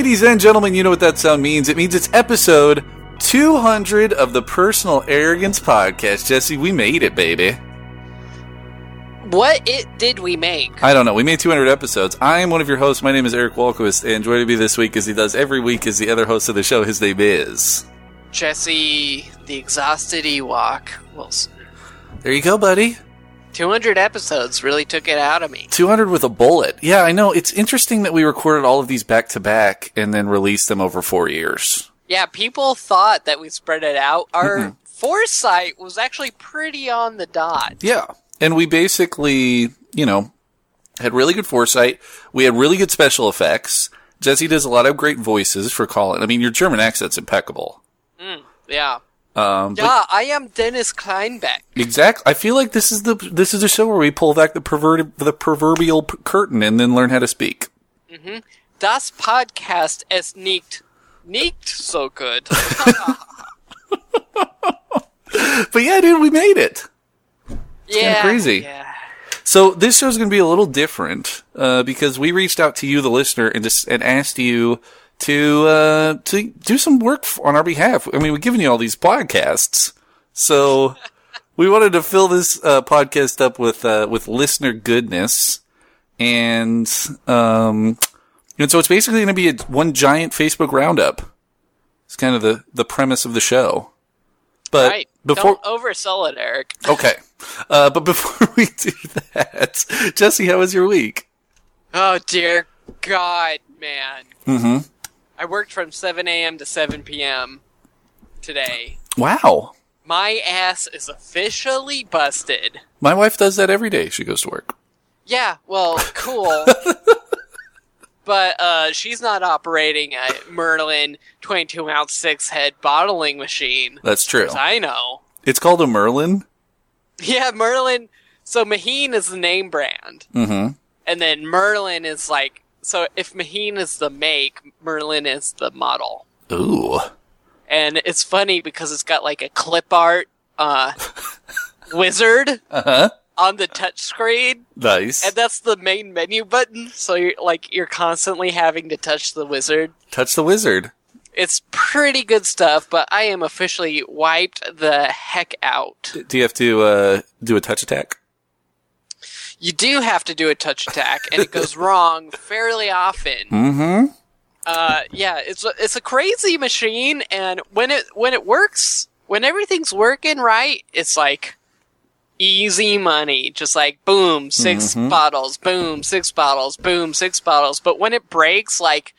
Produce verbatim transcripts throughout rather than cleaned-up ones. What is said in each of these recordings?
Ladies and gentlemen, you know what that sound means. It means it's episode two hundred of the Personal Arrogance Podcast. Jesse, we made it, baby. What it did we make? I don't know. We made two hundred episodes. I am one of your hosts. My name is Eric Walquist, and joining me this week, as he does every week, is the other host of the show. His name is... Jesse, the Exhausted Ewok Wilson. There you go, buddy. two hundred episodes really took it out of me. two hundred with a bullet. Yeah, I know. It's interesting that we recorded all of these back-to-back and then released them over four years. Yeah, people thought that we spread it out. Our Mm-mm. foresight was actually pretty on the dot. Yeah. And we basically, you know, had really good foresight. We had really good special effects. Jesse does a lot of great voices for Colin. I mean, your German accent's impeccable. Mm, yeah. Um, yeah, I am Dennis Kleinbeck. Exactly. I feel like this is the this is a show where we pull back the perverted the proverbial p- curtain and then learn how to speak. Mm-hmm. Das Podcast ist nicht nicht so good. But yeah, dude, we made it. It's yeah, kind of crazy. Yeah. So this show's going to be a little different uh, because we reached out to you, the listener, and just and asked you to uh, to do some work on our behalf. I mean, we've given you all these podcasts, so we wanted to fill this uh, podcast up with uh, with listener goodness, and um, and so it's basically going to be a, one giant Facebook roundup. It's kind of the the premise of the show. But right. before Don't oversell it, Eric. Okay. Uh, but before we do that, Jesse, how was your week? Oh, dear God, man. Mm-hmm. I worked from seven a.m. to seven p.m. today. Wow. My ass is officially busted. My wife does that every day she goes to work. Yeah, well, cool. But uh, she's not operating a Merlin twenty-two ounce six-head bottling machine. That's true. As I know. It's called a Merlin? Yeah, Merlin. So Maheen is the name brand. Mm-hmm. And then Merlin is like... So if Maheen is the make, Merlin is the model. Ooh. And it's funny because it's got like a clip art uh, wizard Uh-huh. on the touch screen. Nice. And that's the main menu button. So you're like you're constantly having to touch the wizard. Touch the wizard. It's pretty good stuff, but I am officially wiped the heck out. Do you have to uh, do a touch attack? You do have to do a touch attack, and it goes wrong fairly often. Mm-hmm. Uh, yeah, it's a, it's a crazy machine, and when it when it works, when everything's working right, it's like easy money. Just like boom, six Mm-hmm. bottles, boom, six bottles, boom, six bottles. But when it breaks, like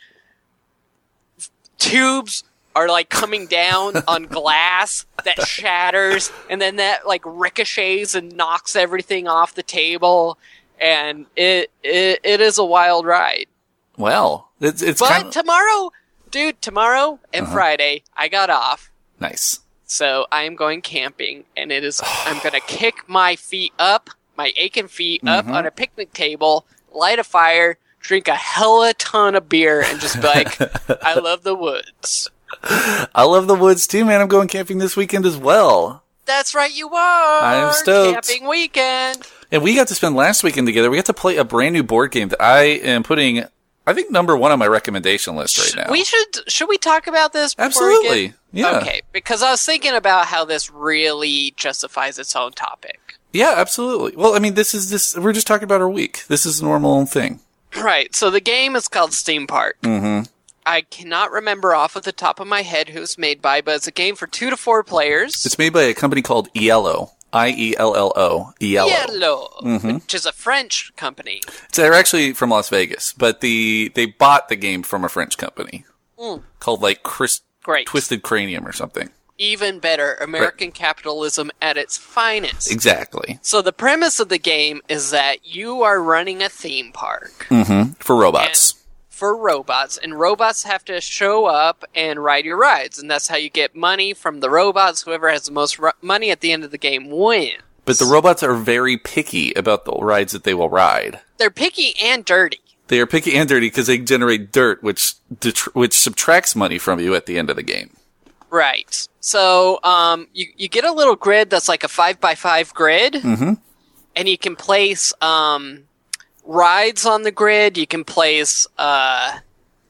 tubes are like coming down on glass that shatters, and then that like ricochets and knocks everything off the table, and it it, it is a wild ride. Well, it's it's But kind of... tomorrow, dude, tomorrow and Uh-huh. Friday, I got off. Nice. So I am going camping, and it is, I'm going to kick my feet up, my aching feet up Mhm. on a picnic table, light a fire, drink a hella ton of beer, and just be like, I love the woods. I love the woods too, man. I'm going camping this weekend as well. That's right, you are. I am stoked. Camping weekend. And we got to spend last weekend together. We got to play a brand new board game that I am putting, I think, number one on my recommendation list right now. We should, should we talk about this before Absolutely. we get... Yeah. Okay, because I was thinking about how this really justifies its own topic. Yeah, absolutely. Well, I mean, this is this. We're just talking about our week. This is a normal thing. Right, so the game is called Steam Park. Mm-hmm. I cannot remember off of the top of my head who it's made by, but it's a game for two to four players. It's made by a company called Yellow. I E L L O. Yellow. Yellow, Mhm. which is a French company. So they're actually from Las Vegas, but the they bought the game from a French company Mm, called like Chris great. Twisted Cranium or something. Even better, American capitalism at its finest. Exactly. So the premise of the game is that you are running a theme park Mm-hmm. For robots. for robots, and robots have to show up and ride your rides, and that's how you get money from the robots. Whoever has the most ro- money at the end of the game wins. But the robots are very picky about the rides that they will ride. They're picky and dirty. They are picky and dirty because they generate dirt, which detr- which subtracts money from you at the end of the game. Right. So, um, you, you get a little grid that's like a five by five grid, Mm-hmm. and you can place, um, rides on the grid. You can place, uh,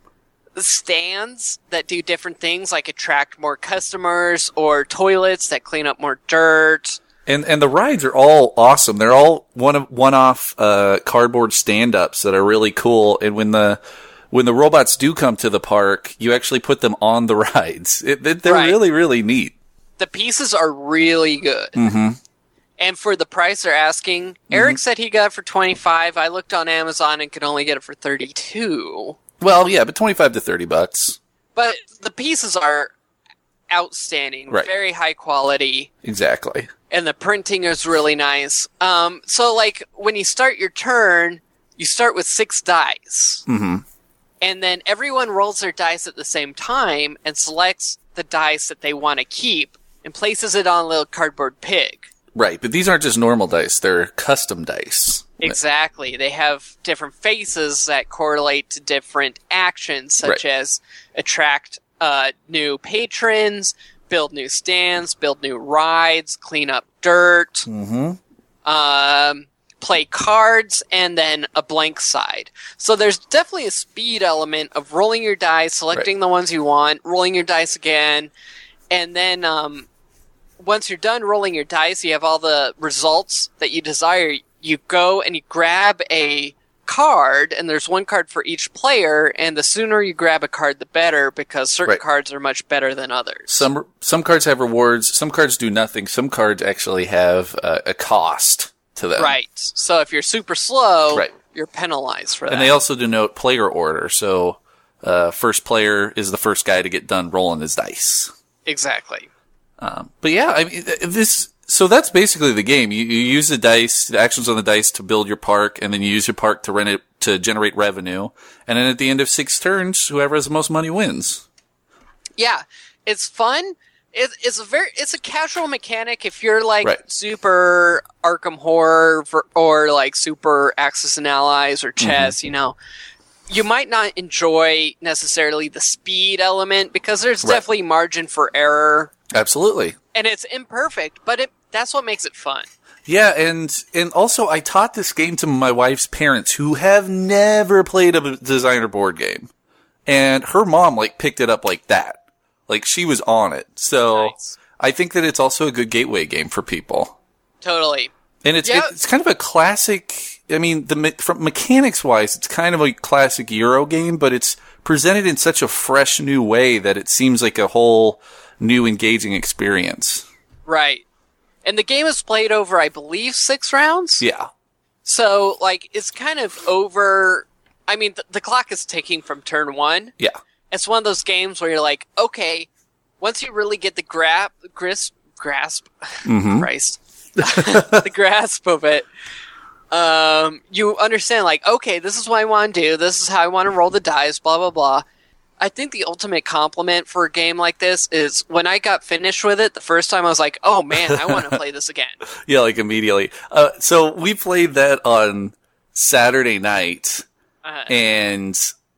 stands that do different things, like attract more customers, or toilets that clean up more dirt. And and the rides are all awesome. They're all one of one off uh, cardboard stand ups that are really cool. And when the when the robots do come to the park, you actually put them on the rides. It, it, they're Right. really really neat. The pieces are really good. Mm-hmm. And for the price they're asking, Eric said he got it for twenty-five. I looked on Amazon and could only get it for thirty-two. Well, yeah, but twenty five to thirty bucks. But the pieces are outstanding, Right. very high quality, Exactly. and the printing is really nice. Um, so, like, when you start your turn, you start with six dice. Mm-hmm. And then everyone rolls their dice at the same time and selects the dice that they want to keep and places it on a little cardboard pig. Right, but these aren't just normal dice; they're custom dice. Exactly. They have different faces that correlate to different actions, such Right. as attract uh, new patrons, build new stands, build new rides, clean up dirt, Mm-hmm. um, play cards, and then a blank side. So there's definitely a speed element of rolling your dice, selecting the ones you want, rolling your dice again, and then um, once you're done rolling your dice, you have all the results that you desire. You go and you grab a card, and there's one card for each player, and the sooner you grab a card, the better, because certain Right. cards are much better than others. Some some cards have rewards. Some cards do nothing. Some cards actually have uh, a cost to them. Right. So if you're super slow, Right. you're penalized for that. And they also denote player order. So uh, first player is the first guy to get done rolling his dice. Exactly. Um, but yeah, I mean, th- this. So that's basically the game. You, you use the dice, the actions on the dice to build your park, and then you use your park to rent it to generate revenue. And then at the end of six turns, whoever has the most money wins. Yeah, it's fun. It, it's a very it's a casual mechanic. If you're like Right. super Arkham Horror ver- or like super Axis and Allies or chess, Mm-hmm. you know, you might not enjoy necessarily the speed element because there's Right. definitely margin for error, Absolutely. and it's imperfect. But it that's what makes it fun. Yeah, and and also I taught this game to my wife's parents who have never played a designer board game. And her mom like picked it up like that. Like she was on it. So Nice. I think that it's also a good gateway game for people. Totally. And it's Yeah. it's kind of a classic. I mean, the me- from mechanics wise, it's kind of a classic Euro game, but it's presented in such a fresh new way that it seems like a whole new engaging experience. Right. And the game is played over, I believe, six rounds. Yeah. So, like, it's kind of over. I mean, th- the clock is ticking from turn one. Yeah. It's one of those games where you're like, okay, once you really get the grab, grasp, grasp, Mm-hmm. Christ, the grasp of it, um, you understand, like, okay, this is what I want to do. This is how I want to roll the dice. Blah blah blah. I think the ultimate compliment for a game like this is when I got finished with it the first time. I was like, oh man, I want to play this again. Yeah, like immediately. Uh, so we played that on Saturday night, Uh, and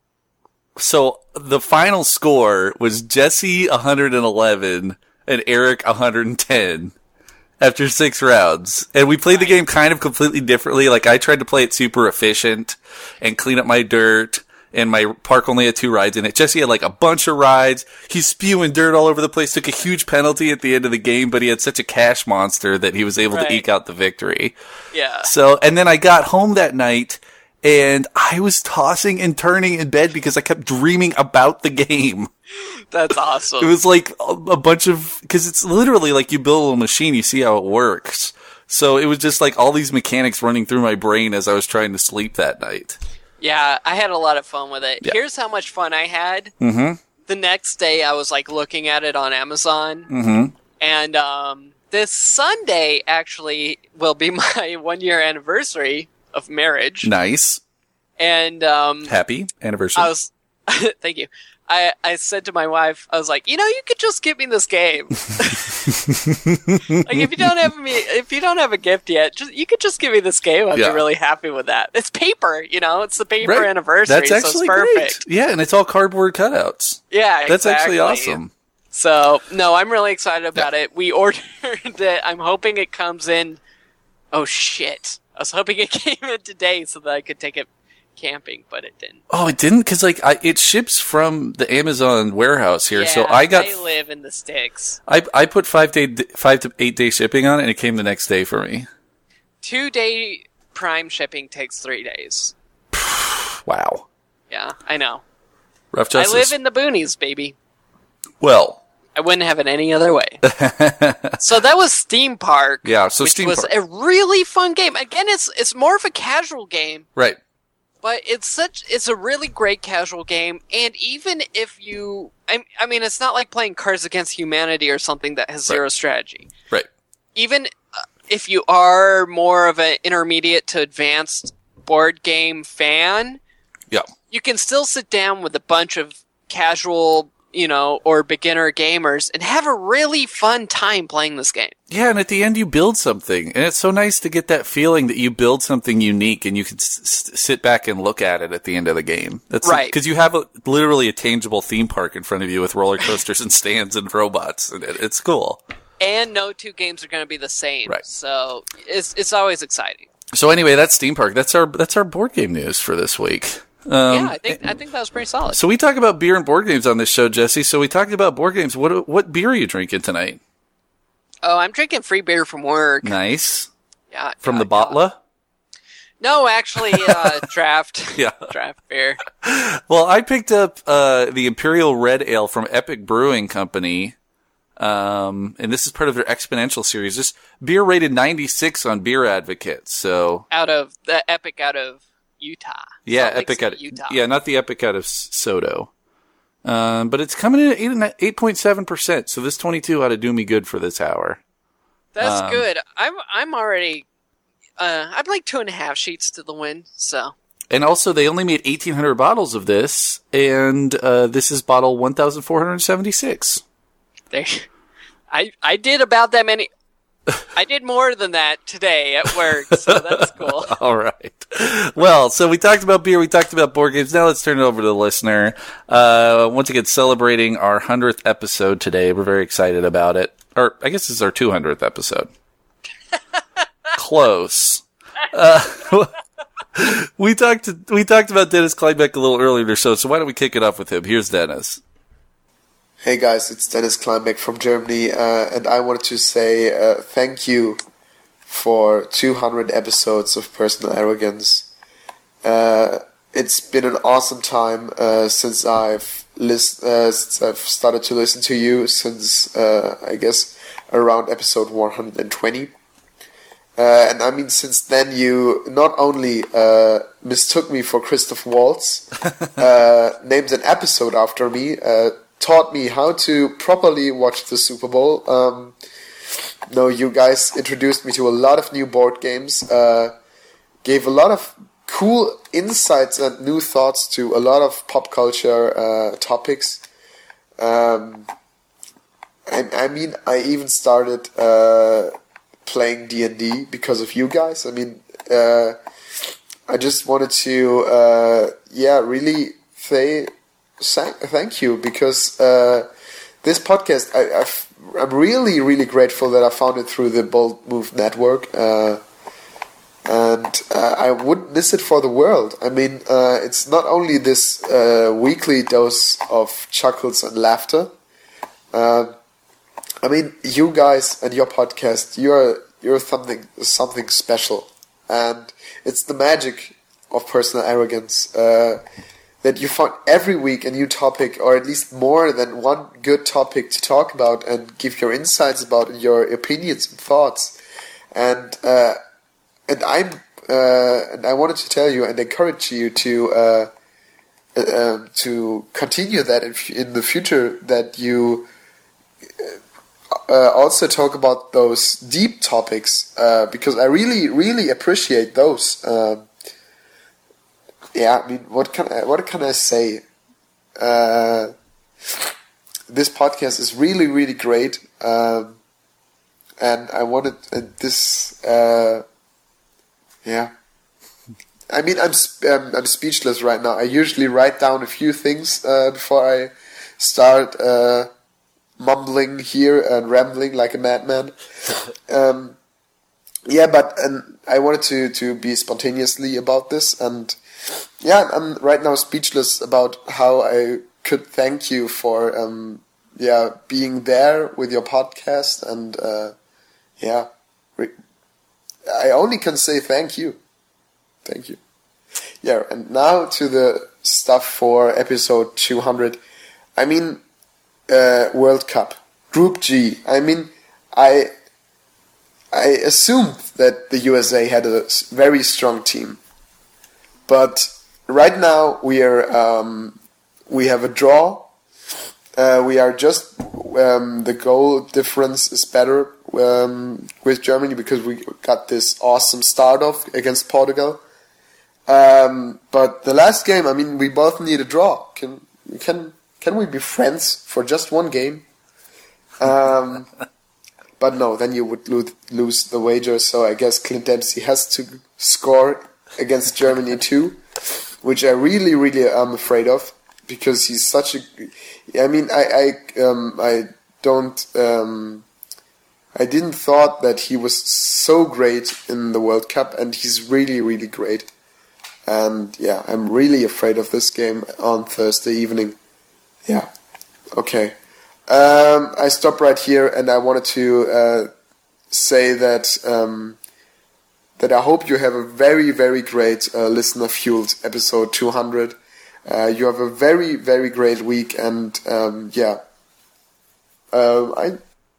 so the final score was Jesse one hundred eleven and Eric one hundred ten after six rounds. And we played the game kind of completely differently. Like I tried to play it super efficient and clean up my dirt. And my park only had two rides in it. Jesse had like a bunch of rides. He's spewing dirt all over the place. Took a huge penalty at the end of the game, but he had such a cash monster that he was able Right. to eke out the victory. yeah. So, and then I got home that night and I was tossing and turning in bed because I kept dreaming about the game. That's awesome. It was like a, a bunch of, cause it's literally like you build a little machine, you see how it works. So it was just like all these mechanics running through my brain as I was trying to sleep that night. Yeah, I had a lot of fun with it. Yeah. Here's how much fun I had. Mm-hmm. The next day, I was like looking at it on Amazon, Mm-hmm. and um, this Sunday actually will be my one year anniversary of marriage. Nice. And um, Happy anniversary. I was, thank you. I, I said to my wife, I was like, you know, you could just give me this game. Like if you don't have me, if you don't have a gift yet, just you could just give me this game. I'd Yeah. be really happy with that. It's paper, you know, it's the paper Right. anniversary. That's so it's actually perfect. great. Yeah, and it's all cardboard cutouts. Yeah, That's actually exactly. awesome. So no, I'm really excited about it. We ordered it. I'm hoping it comes in. Oh shit! I was hoping it came in today so that I could take it camping, but it didn't. Oh, it didn't? Because, like, I, it ships from the Amazon warehouse here, yeah, so I got... I live in the sticks. I I put five day five to eight day shipping on it, and it came the next day for me. Two-day Prime shipping takes three days. Wow. Yeah, I know. Rough justice. I live in the boonies, baby. Well... I wouldn't have it any other way. So that was Steam Park. Yeah, so which Steam was Park. a really fun game. Again, it's it's more of a casual game, Right. but it's such it's a really great casual game. And even if you, I, I mean, it's not like playing Cards Against Humanity or something that has zero Right. strategy. Right. Even uh, if you are more of an intermediate to advanced board game fan, Yeah. you can still sit down with a bunch of casual, you know, or beginner gamers and have a really fun time playing this game. Yeah, and at the end you build something, and it's so nice to get that feeling that you build something unique, and you can s- s- sit back and look at it at the end of the game. That's Right. because you have a, literally a tangible theme park in front of you with roller coasters and stands and robots, and it, it's cool. And no two games are going to be the same. Right. So it's it's always exciting. So anyway, that's Steam Park. That's our that's our board game news for this week. Um, yeah, I think I think that was pretty solid. So we talk about beer and board games on this show, Jesse. So we talked about board games. What what beer are you drinking tonight? Oh, I'm drinking free beer from work. Nice. Yeah, From yeah, the Bottler? No, actually, uh, draft. Yeah. Draft beer. Well, I picked up uh, the Imperial Red Ale from Epic Brewing Company. Um, and this is part of their Exponential series. This beer rated ninety-six on Beer Advocate. So Out of the Epic out of Utah. yeah, Salt Lake Epic City, out of Utah. yeah, not the Epic out of S- Soto. Um, but it's coming in at eight and eight point seven percent. So this twenty-two ought to do me good for this hour. That's Um, good. I'm I'm already. Uh, I'm like two and a half sheets to the win. So And also, they only made eighteen hundred bottles of this, and uh, this is bottle one thousand four hundred seventy-six. there, I I did about that many. I did more than that today at work, so that's cool. All right. Well, so we talked about beer, we talked about board games. Now let's turn it over to the listener. Uh, once again, celebrating our hundredth episode today. We're very excited about it. Or I guess this is our two hundredth episode. Close. Uh, we talked. We talked about Dennis Kleinbeck a little earlier in the show. So why don't we kick it off with him? Here's Dennis. Hey guys, it's Dennis Kleinbeck from Germany, uh, and I wanted to say uh, thank you for two hundred episodes of Personal Arrogance. Uh, it's been an awesome time uh, since I've list, uh, since I've started to listen to you since uh, I guess around episode one hundred twenty. Uh, and I mean, since then you not only uh, mistook me for Christoph Waltz, uh, named an episode after me, uh, taught me how to properly watch the Super Bowl. Um, no, you guys introduced me to a lot of new board games, uh, gave a lot of cool insights and new thoughts to a lot of pop culture uh, topics. Um, I, I mean, I even started uh, playing D and D because of you guys. I mean, uh, I just wanted to, uh, yeah, really say thank you, because uh, this podcast, I, I've, I'm really, really grateful that I found it through the Bold Move Network, uh, and uh, I wouldn't miss it for the world. I mean, uh, it's not only this uh, weekly dose of chuckles and laughter. Uh, I mean, you guys and your podcast, you're you're something something special, and it's the magic of Personal Arrogance. Uh, that you find every week a new topic, or at least more than one good topic to talk about and give your insights about, and your opinions and thoughts. And uh, and I'm uh, and I wanted to tell you and encourage you to uh, uh, to continue that in, in the future. That you uh, also talk about those deep topics, uh, because I really really appreciate those. Um, Yeah, I mean, what can I, what can I say? Uh, this podcast is really, really great, um, and I wanted uh, this. Uh, yeah, I mean, I'm sp- um, I'm speechless right now. I usually write down a few things uh, before I start uh, mumbling here and rambling like a madman. um, yeah, but and I wanted to to be spontaneously about this and. yeah, I'm right now speechless about how I could thank you for um, yeah being there with your podcast, and uh, yeah, re- I only can say thank you, thank you. Yeah, and now to the stuff for episode two hundred. I mean, uh, World Cup, Group G. I mean, I I assumed that the U S A had a very strong team, but right now we are um, we have a draw. Uh, we are just um, the goal difference is better um, with Germany because we got this awesome start off against Portugal. Um, but the last game, I mean, we both need a draw. Can can can we be friends for just one game? Um, but no, then you would lose, lose the wager. So I guess Clint Dempsey has to score against Germany too, which I really, really am afraid of because he's such a. I mean, I I um, I don't. Um, I didn't thought that he was so great in the World Cup, and he's really, really great. And yeah, I'm really afraid of this game on Thursday evening. Yeah, okay. Um, I stop right here, and I wanted to uh, say that um, that I hope you have a very, very great uh, listener fueled episode two hundred. Uh, you have a very, very great week, and um, yeah, uh, I.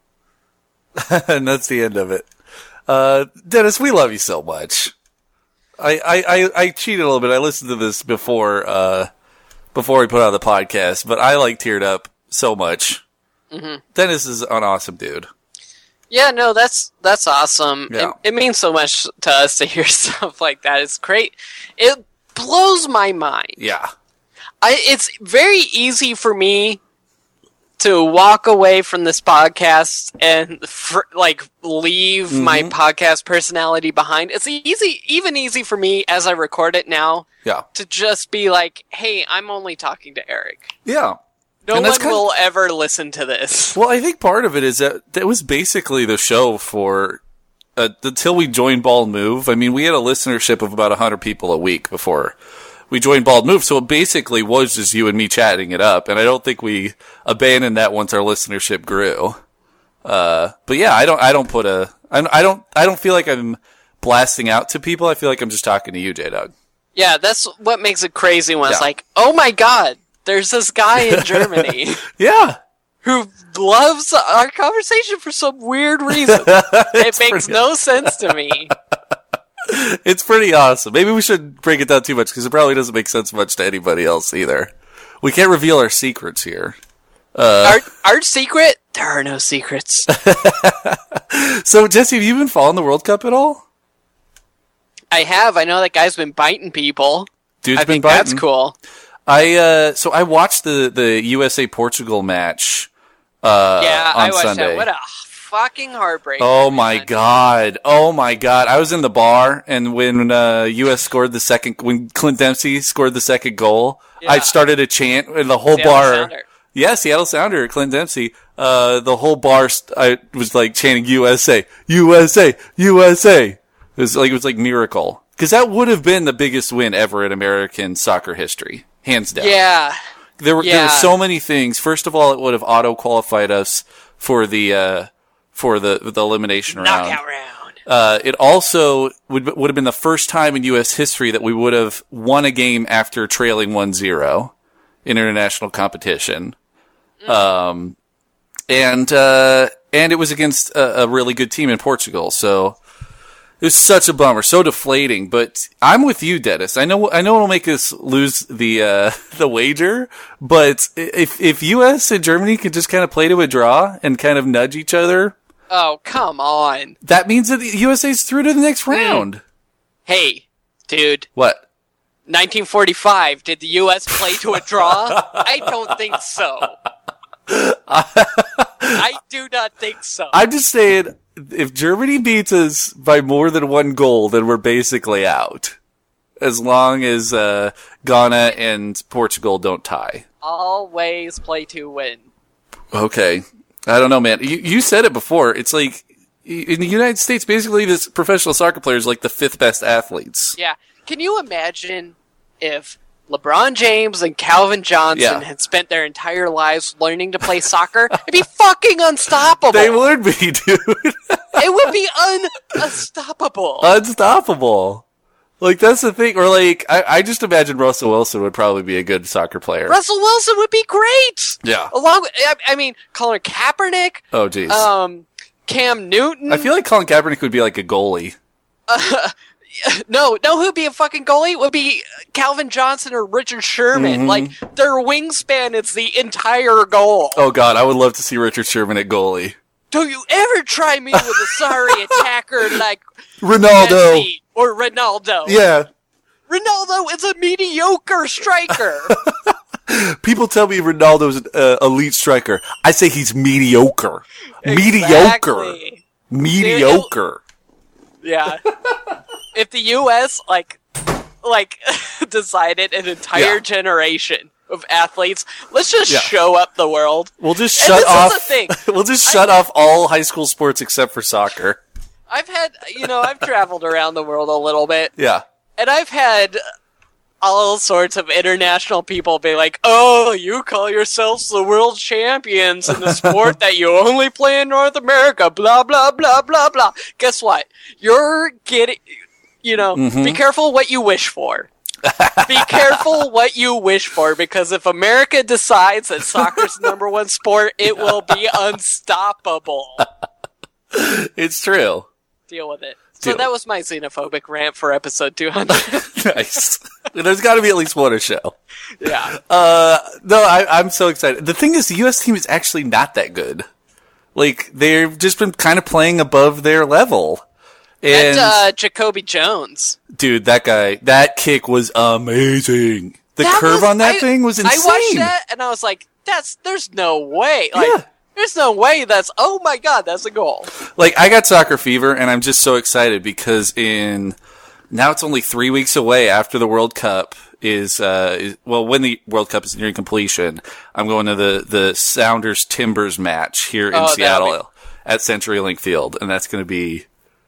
And that's the end of it. Uh, Dennis, we love you so much. I, I, I, I cheated a little bit. I listened to this before, uh, before we put out the podcast, but I like teared up so much. Mm-hmm. Dennis is an awesome dude. Yeah, no, that's, that's awesome. Yeah. It, it means so much to us to hear stuff like that. It's great. It blows my mind. Yeah. I, it's very easy for me to walk away from this podcast and for, like leave mm-hmm. my podcast personality behind. It's easy, even easy for me as I record it now. Yeah. To just be like, hey, I'm only talking to Eric. Yeah. No one will of, ever listen to this. Well, I think part of it is that that was basically the show for uh, until we joined Bald Move. I mean, we had a listenership of about one hundred people a week before we joined Bald Move, so it basically was just you and me chatting it up, and I don't think we abandoned that once our listenership grew. Uh, but yeah, I don't, I don't put a, I, I don't, I don't feel like I'm blasting out to people. I feel like I'm just talking to you, J-Dog. Yeah, that's what makes it crazy when yeah. it's like, oh my god, there's this guy in Germany. Yeah. Who loves our conversation for some weird reason. It makes no awesome. sense to me. It's pretty awesome. Maybe we shouldn't break it down too much because it probably doesn't make sense much to anybody else either. We can't reveal our secrets here. Uh, our, our secret? There are no secrets. So, Jesse, have you been following the World Cup at all? I have. I know that guy's been biting people. Dude's I been think biting. That's cool. I uh, so I watched the, the U S A Portugal match. Uh, yeah, on I watched Sunday. that. What a fucking heartbreak! Oh my god! Oh my god! I was in the bar, and when uh, U S scored the second, when Clint Dempsey scored the second goal, yeah. I started a chant, and the whole Seattle bar. Sounder. Yeah, Seattle Sounder, Clint Dempsey. Uh, the whole bar, st- I was like chanting U S A, U S A, U S A. It was like it was like miracle because that would have been the biggest win ever in American soccer history, hands down. Yeah. There were yeah. there were so many things. First of all, it would have auto qualified us for the uh, for the the elimination round. Knockout round. Uh, it also would would have been the first time in U S history that we would have won a game after trailing one zero in international competition. Mm. Um, and uh, and it was against a, a really good team in Portugal. So it was such a bummer, so deflating. But I'm with you, Dennis. I know I know it'll make us lose the uh, the wager, but if if U S and Germany could just kind of play to a draw and kind of nudge each other. Oh, come on. That means that the U S A's through to the next round. Hey, dude. What? nineteen forty-five, did the U S play to a draw? I don't think so. I do not think so. I'm just saying, if Germany beats us by more than one goal, then we're basically out. As long as uh, Ghana and Portugal don't tie. Always play to win. Okay. I don't know, man. You, you said it before. It's like, in the United States, basically, this professional soccer players are like the fifth best athletes. Yeah. Can you imagine if LeBron James and Calvin Johnson Yeah. had spent their entire lives learning to play soccer, it'd be fucking unstoppable. They would be, dude. It would be un- unstoppable. Unstoppable. Like, that's the thing. Or, like, I, I just imagine Russell Wilson would probably be a good soccer player. Russell Wilson would be great. Yeah. Along with, I, I mean, Colin Kaepernick, Oh, jeez. um, Cam Newton. I feel like Colin Kaepernick would be like a goalie. No, no, who'd be a fucking goalie? Would be Calvin Johnson or Richard Sherman. Mhm. Like, their wingspan is the entire goal. Oh, God. I would love to see Richard Sherman at goalie. Don't you ever try me with a sorry attacker like Ronaldo. Messi or Ronaldo. Yeah. Ronaldo is a mediocre striker. People tell me Ronaldo's an uh, elite striker. I say he's mediocre. Mediocre. Exactly. Mediocre. Yeah. If the U S like like decided an entire Yeah. generation of athletes, let's just Yeah. show up the world. We'll just And shut this is off. the thing. We'll just shut off all high school sports except for soccer. I've had, you know, I've traveled around the world a little bit, Yeah. and I've had all sorts of international people be like, "Oh, you call yourselves the world champions in the sport that you only play in North America." Blah blah blah blah blah. Guess what? You're getting, you know, Mm-hmm. be careful what you wish for. Be careful what you wish for, because if America decides that soccer's the number one sport, it will be unstoppable. It's true. Deal with it. So Deal. that was my xenophobic rant for episode two hundred. Nice. There's got to be at least one a show. Yeah. Uh, no, I, I'm so excited. The thing is, the U S team is actually not that good. Like, they've just been kind of playing above their level. And, And uh, Jacoby Jones. dude, that guy, that kick was amazing. The That curve was- on that I- thing was insane. I watched that and I was like, "That's there's no way." Like, Yeah. there's no way that's. Oh my god, that's a goal. Like, I got soccer fever, and I'm just so excited because in now it's only three weeks away after the World Cup is, uh, is well, when the World Cup is nearing completion, I'm going to the the Sounders Timbers match here in Oh, that'll Seattle at CenturyLink Field, and that's going to be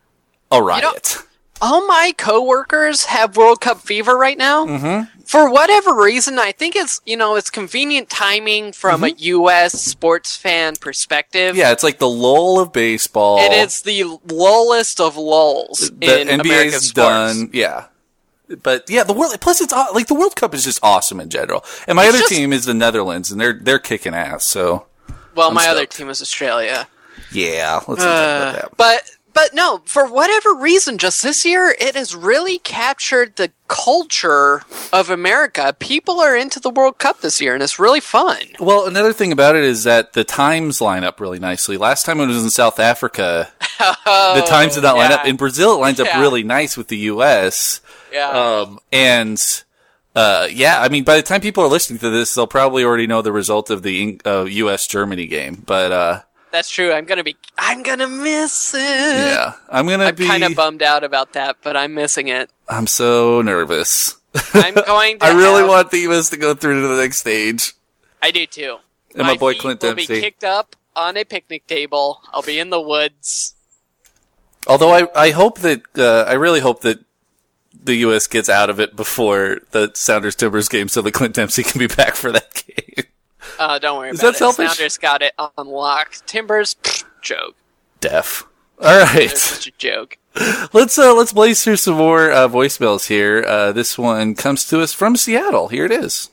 a riot. All my coworkers have World Cup fever right now. Mm-hmm. For whatever reason, I think it's you know it's convenient timing from a U S sports fan perspective. Yeah, it's like the lull of baseball. It is the lullest of lulls The in N B American A's sports. done. Yeah. But yeah, the world. Plus, it's aw- like the World Cup is just awesome in general. And my It's other just- team is the Netherlands, and they're they're kicking ass. So Well, I'm my other stoked. team is Australia. yeah, let's not talk Uh, about that. but but no, for whatever reason, just this year, it has really captured the culture of America. People are into the World Cup this year, and it's really fun. Well, another thing about it is that the times line up really nicely. Last time it was in South Africa, the times did not line yeah. up. In Brazil, it lines up Yeah. really nice with the U S. Yeah. Um, and uh, yeah, I mean, by the time people are listening to this, they'll probably already know the result of the uh, U S Germany game. But uh, That's true. I'm gonna be. I'm gonna miss it. yeah, I'm gonna I'm be. kind of bummed out about that, but I'm missing it. I'm so nervous. I'm going to. I really have- want the U S to go through to the next stage. I do too. And my boy feet Clint will Dempsey. be kicked up on a picnic table. I'll be in the woods. Although I, I hope that uh, I really hope that the U S gets out of it before the Sounders Timbers game, so that Clint Dempsey can be back for that game. Uh, don't worry Is about that it. selfish? Sounders got it on lock. Timbers, pfft, joke. Deaf. All right, It's such a joke. let's uh, let's blaze through some more uh, voicemails here. Uh, this one comes to us from Seattle. Here it is.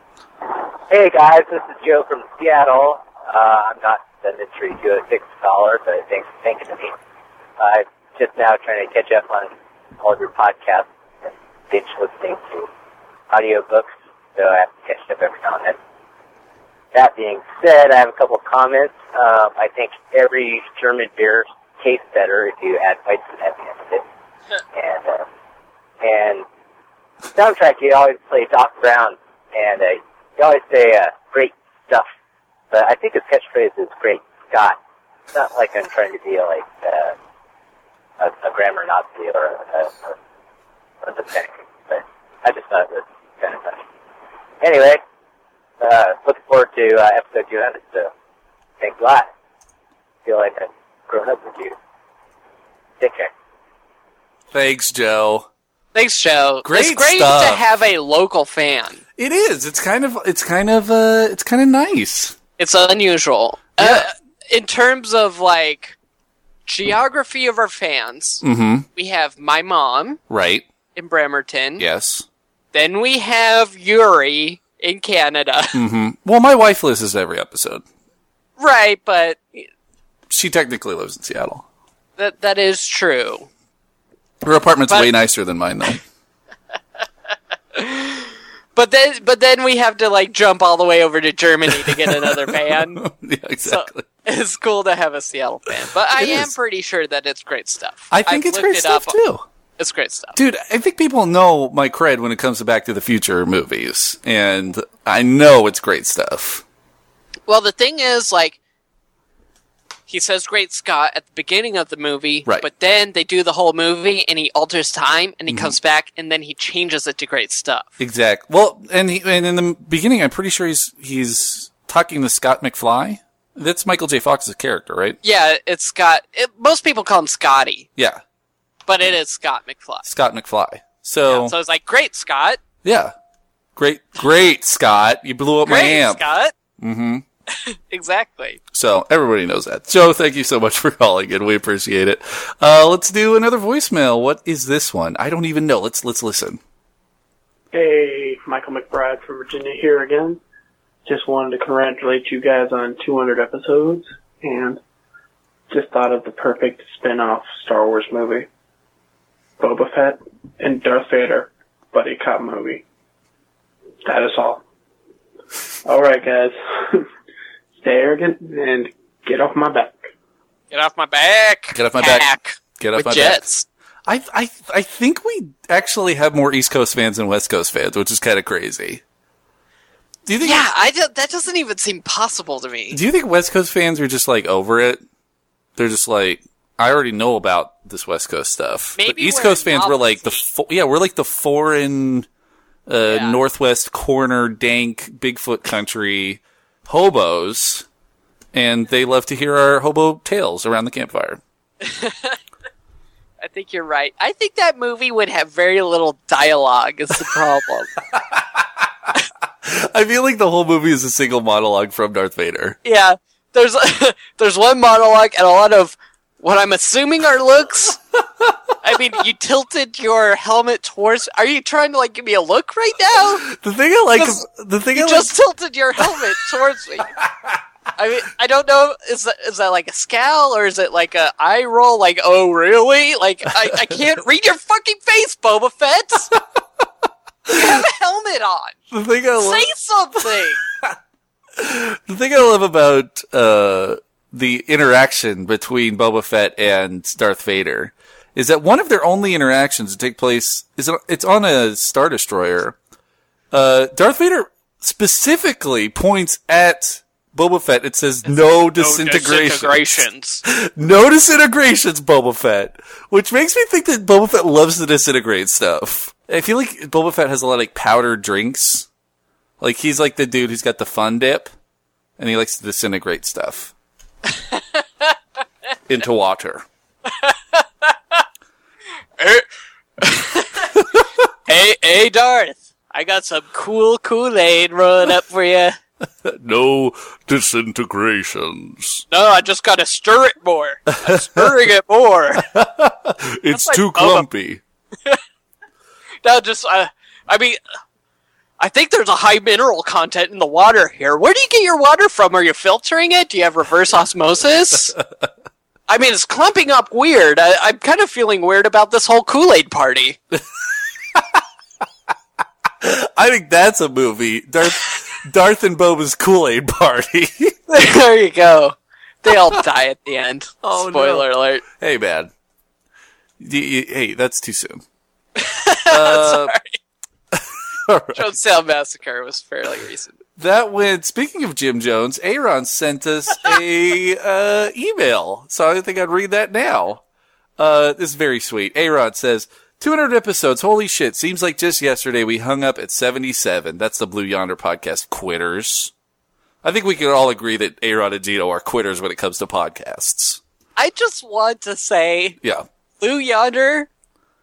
Hey guys, this is Joe from Seattle. Uh, I'm not the mystery two oh six scholar, but thanks for thinking of me. I'm just now trying to catch up on all of your podcasts and binge listening to audiobooks, so I have to catch up every now and then. That being said, I have a couple of comments. Um, I think every German beer tastes better if you add Weizen at the end of it. And, uh, and soundtrack, you always play Doc Brown, and uh, you always say uh, great stuff. But I think his catchphrase is great Scott. It's not like I'm trying to be like uh, a, a grammar Nazi or a, a, or a tech, but I just thought it was kind of funny. Anyway, uh, looking forward to uh, episode two hundred, so thanks a lot. Feel like I've grown up with you. Take care. Thanks, Joe. Thanks, Joe. Great it's great stuff. to have a local fan. It is. It's kind of. It's kind of. Uh, it's kind of nice. It's unusual. Yeah. Uh, in terms of like geography of our fans, Mm-hmm. we have my mom Right. in Bremerton. Yes. Then we have Yuri in Canada. Mm-hmm. Well, my wife listens to every episode. Right, but She technically lives in Seattle. that that is true. Her apartment's But- way nicer than mine, though. But then, but then we have to like jump all the way over to Germany to get another fan. Yeah, exactly. So it's cool to have a Seattle fan, but I It am is. pretty sure that it's great stuff. I think I've it's looked great it stuff up. too. It's great stuff. Dude, I think people know my cred when it comes to Back to the Future movies, and I know it's great stuff. Well, the thing is, like, he says "Great Scott" at the beginning of the movie, Right. but then they do the whole movie, and he alters time, and he Mm-hmm. comes back, and then he changes it to "Great Stuff." Exact. Well, and he, and in the beginning, I'm pretty sure he's he's talking to Scott McFly. That's Michael J. Fox's character, right? Yeah, it's Scott. It, most people call him Scotty, Yeah, but it is Scott McFly. Scott McFly. So, So it's like, "Great Scott, yeah, great, great, Scott. You blew up my great amp. Scott." Mm-hmm. Exactly. So everybody knows that. Joe, thank you so much for calling in. We appreciate it. Uh, let's do another voicemail. What is this one? I don't even know. Let's let's listen. Hey, Michael McBride from Virginia here again. Just wanted to congratulate you guys on two hundred episodes, and just thought of the perfect spin-off Star Wars movie. Boba Fett and Darth Vader buddy cop movie. That is all. Alright guys, stay arrogant and get off my back. Get off my back. Get off my back. Hack. Get off With my jets. back. I I I think we actually have more East Coast fans than West Coast fans, which is kind of crazy. Do you think? Yeah, I do, that doesn't even seem possible to me. Do you think West Coast fans are just like over it? They're just like, I already know about this West Coast stuff. Maybe but East we're Coast fans were like the novelty. fo- yeah, we're like the foreign uh, Yeah. Northwest corner dank Bigfoot country hobos, and they love to hear our hobo tales around the campfire. I think you're right. I think that movie would have very little dialogue is the problem. I feel like the whole movie is a single monologue from Darth Vader. Yeah, there's there's one monologue and a lot of what I'm assuming are looks. I mean, you tilted your helmet towards. Are you trying to like give me a look right now? The thing I like, Because the thing I You like, just tilted your helmet towards me. I mean, I don't know. Is that is that like a scowl or is it like a eye roll? Like, oh really? Like, I, I can't read your fucking face, Boba Fett. You have a helmet on. the thing I love, Say something. the thing I love about uh, the interaction between Boba Fett and Darth Vader is that one of their only interactions that take place is it's on a Star Destroyer. Uh, Darth Vader specifically points at Boba Fett. It says no disintegrations. No disintegrations. No disintegrations, Boba Fett. Which makes me think that Boba Fett loves to disintegrate stuff. I feel like Boba Fett has a lot of like powdered drinks. Like he's like the dude who's got the fun dip, and he likes to disintegrate stuff into water. Hey, hey, Darth. I got some cool Kool-Aid rolling up for you. No disintegrations. No, I just gotta stir it more. I'm stirring it more. It's like too Boba- clumpy. No, just, uh, I mean, I think there's a high mineral content in the water here. Where do you get your water from? Are you filtering it? Do you have reverse osmosis? I mean, it's clumping up weird. I, I'm kind of feeling weird about this whole Kool-Aid party. I think that's a movie. Darth, Darth and Boba's Kool-Aid Party. There you go. They all die at the end. Oh, Spoiler alert. Hey, man. Y- y- Hey, that's too soon. Uh, Jonestown Massacre was fairly recent. That went, speaking of Jim Jones, Aaron sent us a uh, email, so I think I'd read that now. Uh, this is very sweet. Aaron says, two hundred episodes, holy shit, seems like just yesterday we hung up at seventy-seven. That's the Blue Yonder podcast quitters. I think we can all agree that Aaron and Gino are quitters when it comes to podcasts. I just want to say, Yeah. Blue Yonder,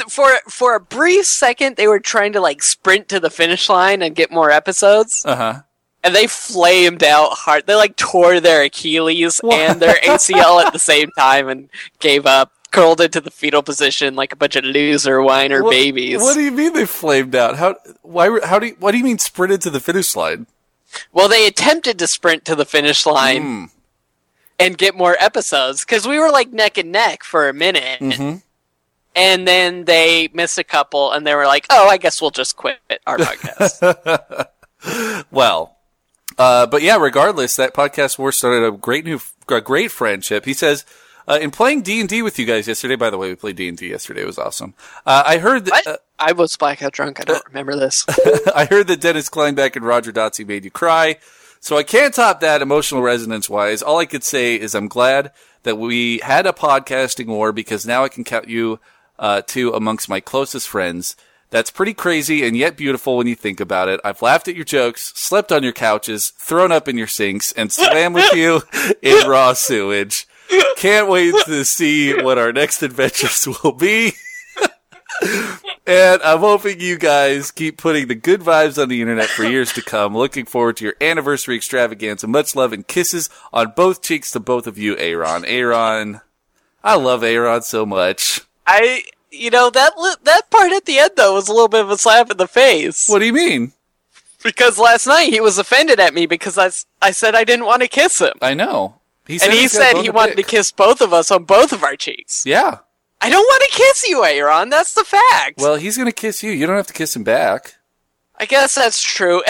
for for a brief second, they were trying to like sprint to the finish line and get more episodes, Uh huh. and they flamed out hard. They like tore their Achilles What? and their A C L at the same time and gave up, curled into the fetal position like a bunch of loser whiner What, babies. what do you mean they flamed out? How? Why? were- How do? You, what do you mean sprinted to the finish line? Well, they attempted to sprint to the finish line Mm. and get more episodes because we were like neck and neck for a minute. Mm-hmm. And then they missed a couple, and they were like, "Oh, I guess we'll just quit our podcast." Well, uh, but yeah, regardless, that podcast war started a great new, a great friendship. He says, uh, in playing D and D with you guys yesterday, by the way, we played D and D yesterday. It was awesome. Uh, I heard that, What? uh, I was blackout drunk. I don't remember this. I heard that Dennis Kleinbeck and Roger Dotsey made you cry. So I can't top that emotional resonance wise. All I could say is I'm glad that we had a podcasting war because now I can count you, uh, two amongst my closest friends. That's pretty crazy and yet beautiful when you think about it. I've laughed at your jokes, slept on your couches, thrown up in your sinks, and swam with you in raw sewage. Can't wait to see what our next adventures will be. And I'm hoping you guys keep putting the good vibes on the internet for years to come. Looking forward to your anniversary extravaganza. Much love and kisses on both cheeks to both of you, Aaron. Aaron, I love Aaron so much. I, you know, that li- that part at the end though was a little bit of a slap in the face. What do you mean? Because last night he was offended at me because I, s- I said I didn't want to kiss him, I know. He and he he's got a said bone he to wanted pick. to kiss both of us on both of our cheeks. Yeah. I don't want to kiss you, Aaron. That's the fact. Well, he's gonna kiss you. You don't have to kiss him back. I guess that's true.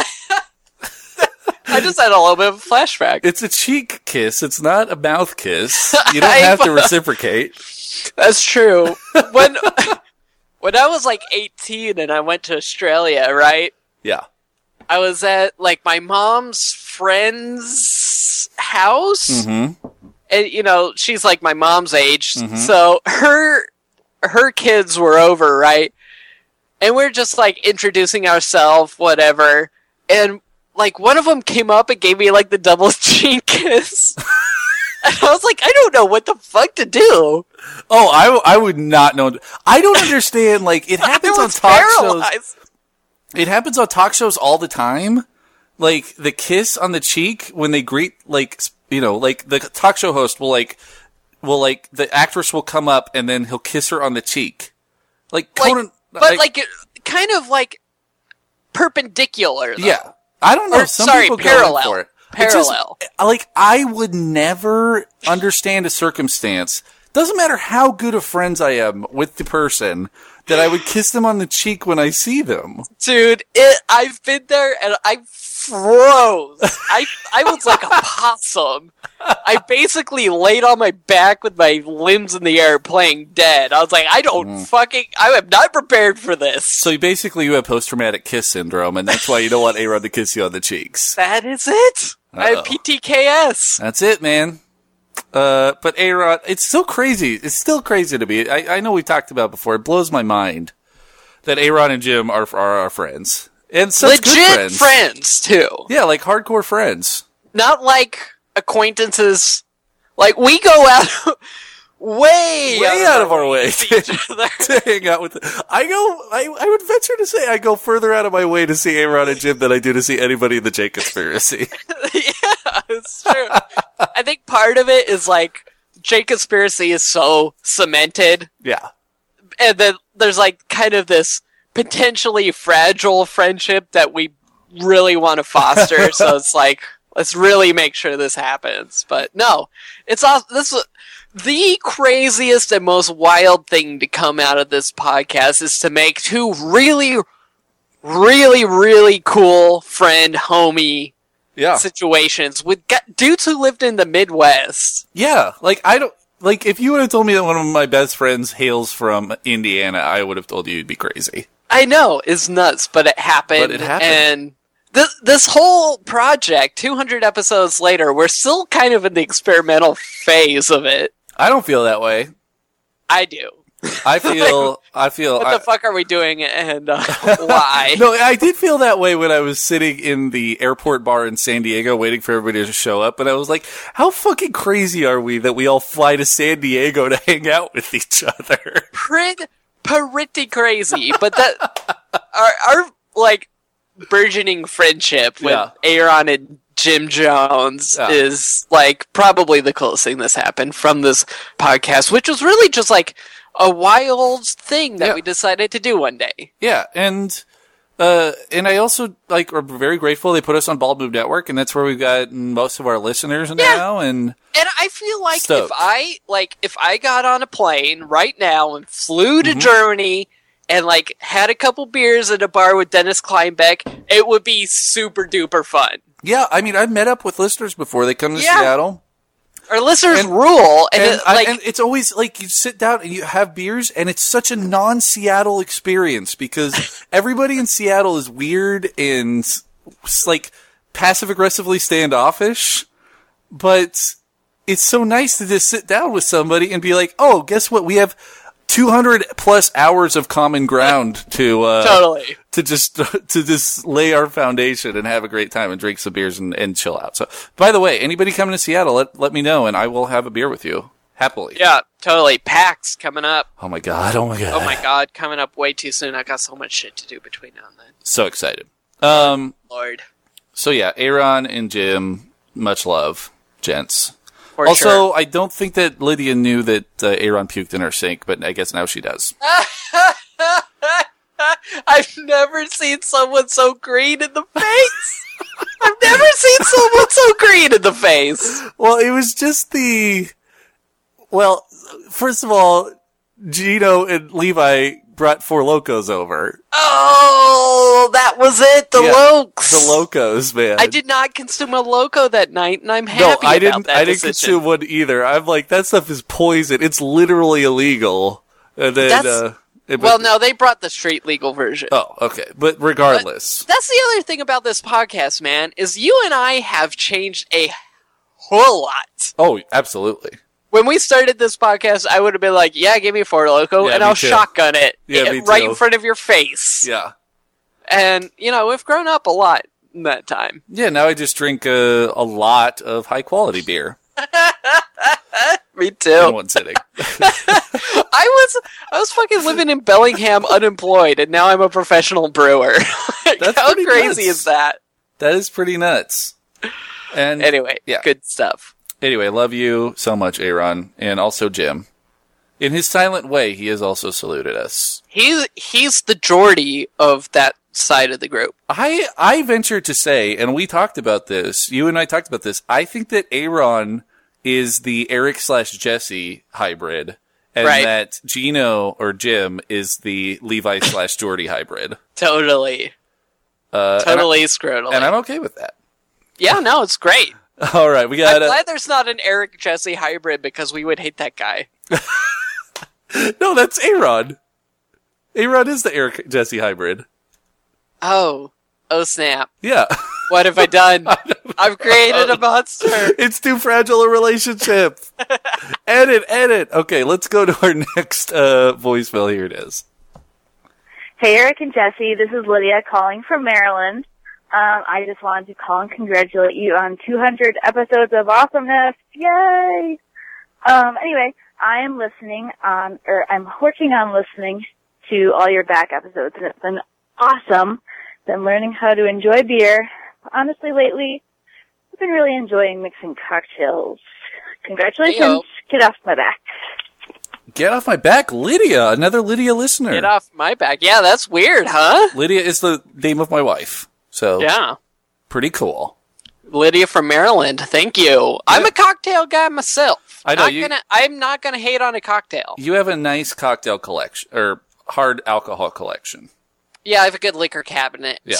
I just had a little bit of a flashback. It's a cheek kiss. It's not a mouth kiss. You don't I- have to reciprocate. That's true. When when I was like eighteen and I went to Australia, right? Yeah. I was at like my mom's friend's house, Mm-hmm. and you know she's like my mom's age, Mhm. so her her kids were over, right? And we're just like introducing ourselves, whatever, and like one of them came up and gave me like the double cheek kiss. And I was like, I don't know what the fuck to do. Oh, I, I would not know. I don't understand. Like, it happens I on was talk shows. paralyzed. It happens on talk shows all the time. Like, the kiss on the cheek when they greet, like, s- you know, like, the talk show host will, like, will, like, the actress will come up and then he'll kiss her on the cheek. Like, Like, Conan, but like, it- kind of like perpendicular. Though. yeah. I don't know. Or, Some sorry, people parallel. go in for it. It's just- Parallel. like, I would never understand a circumstance. Doesn't matter how good of friends I am with the person, that I would kiss them on the cheek when I see them. Dude, it, I've been there and I froze. I I was like a possum. I basically laid on my back with my limbs in the air playing dead. I was like, I don't Mm. fucking, I am not prepared for this. So you basically you have post-traumatic kiss syndrome, and that's why you don't want A-Rod to kiss you on the cheeks. That is it. I Uh-oh. have P T K S. That's it, man. Uh, but A-Rod, it's so crazy. It's still crazy to me. I, I know we talked about it before. It blows my mind that A-Rod and Jim are, are our friends. And such Legit good friends. friends, too. Yeah, like hardcore friends. Not like acquaintances. Like, we go out way, Way out of our way to see each other. to hang out with. I go. I, I would venture to say I go further out of my way to see A-Rod and Jim than I do to see anybody in the J Conspiracy. Yeah, it's true. I think part of it is like J Conspiracy is so cemented, Yeah. and then there's like kind of this potentially fragile friendship that we really want to foster. So it's like, let's really make sure this happens. But no, it's all this is the craziest and most wild thing to come out of this podcast is to make two really, really, really cool friend homie Yeah. situations with gu- dudes who lived in the Midwest. Yeah. Like I don't. Like if you would have told me that one of my best friends hails from Indiana, I would have told you you'd be crazy. I know, it's nuts, but it happened. But it happened. And this this whole project, two hundred episodes later, we're still kind of in the experimental phase of it. I don't feel that way. I do. I feel. I feel. What I, the fuck are we doing, and uh, why? No, I did feel that way when I was sitting in the airport bar in San Diego waiting for everybody to show up, and I was like, how fucking crazy are we that we all fly to San Diego to hang out with each other? Pretty, pretty crazy. But that our our like burgeoning friendship with Yeah. Aaron and Jim Jones Yeah. is like probably the closest thing that's happened from this podcast, which was really just like a wild thing that Yeah. we decided to do one day. Yeah, and uh, and I also like are very grateful they put us on Bald Move Network, and that's where we've got most of our listeners now. And And I feel like Stoked. if I like if I got on a plane right now and flew to Mm-hmm. Germany and like had a couple beers at a bar with Dennis Kleinbeck, it would be super duper fun. yeah, I mean, I've met up with listeners before they come to Yeah. Seattle. Our listeners And- rule, and, And, it, I- like and it's always like you sit down and you have beers, and it's such a non-Seattle experience because everybody in Seattle is weird and s- like passive aggressively standoffish. But it's so nice to just sit down with somebody and be like, "Oh, guess what? We have two hundred plus hours of common ground to uh, totally. to just to just lay our foundation and have a great time and drink some beers and, and chill out." So, by the way, anybody coming to Seattle, let let me know and I will have a beer with you happily. Yeah, totally. PAX coming up. Oh my god! Oh my god! Oh my god, coming up way too soon. I got so much shit to do between now and then. So excited. Um. Lord. So yeah, Aaron and Jim, much love, gents. For also, sure. I don't think that Lydia knew that uh, Aaron puked in her sink, but I guess now she does. I've never seen someone so green in the face. I've never seen someone so green in the face. Well, it was just the. Well, first of all, Gino and Levi brought Four Locos over. Oh, that was it. The Yeah, Lokes. The Locos, man. I did not consume a Loco that night, and I'm No, happy I about didn't. that I didn't decision. consume one either. I'm like, that stuff is poison. It's literally illegal. And then, That's- uh, it- Well, no, they brought the street legal version. Oh, okay. But regardless, That's the other thing about this podcast, man, is you and I have changed a whole lot. oh, absolutely. When we started this podcast, I would have been like, yeah, give me a Four Loco, Yeah, and me I'll too. shotgun it Yeah, eh, me right too. in front of your face. Yeah. And, you know, we've grown up a lot in that time. Yeah. Now I just drink uh, a lot of high quality beer Me in too. one sitting. I was I was fucking living in Bellingham unemployed, and now I'm a professional brewer. Like, That's how pretty crazy nuts. is that? That is pretty nuts. And Anyway, yeah. good stuff. Anyway, love you so much, Aaron, and also Jim. In his silent way, he has also saluted us. He's he's the Geordie of that side of the group. I I venture to say, and we talked about this. You and I talked about this. I think that Aaron is the Eric slash Jesse hybrid, and Right. that Gino or Jim is the Levi slash Jordy hybrid. Totally, Uh, totally screwed. and, I, and I'm okay with that. Yeah, no, it's great. All right, we I'm got. Uh, glad there's not an Eric Jesse hybrid because we would hate that guy. no, that's Aaron. Aaron is the Eric Jesse hybrid. Oh, oh snap! Yeah. What have I done? I've created a monster. It's too fragile a relationship. edit, edit. Okay, let's go to our next uh, voicemail. Here it is. Hey, Eric and Jesse, this is Lydia calling from Maryland. Um, I just wanted to call and congratulate you on two hundred episodes of awesomeness. Yay! Um, anyway, I am listening on, or I'm working on listening to all your back episodes, and it's been awesome. Been learning how to enjoy beer. Honestly, lately, I've been really enjoying mixing cocktails. Congratulations. Heyo. Get off my back. Get off my back, Lydia. Another Lydia listener. Get off my back. Yeah, that's weird, huh? Lydia is the name of my wife. So, Yeah. pretty cool. Lydia from Maryland, thank you. I'm a cocktail guy myself. I know, Not you- gonna, I'm not gonna hate on a cocktail. You have a nice cocktail collection, or hard alcohol collection. Yeah, I have a good liquor cabinet. Yeah.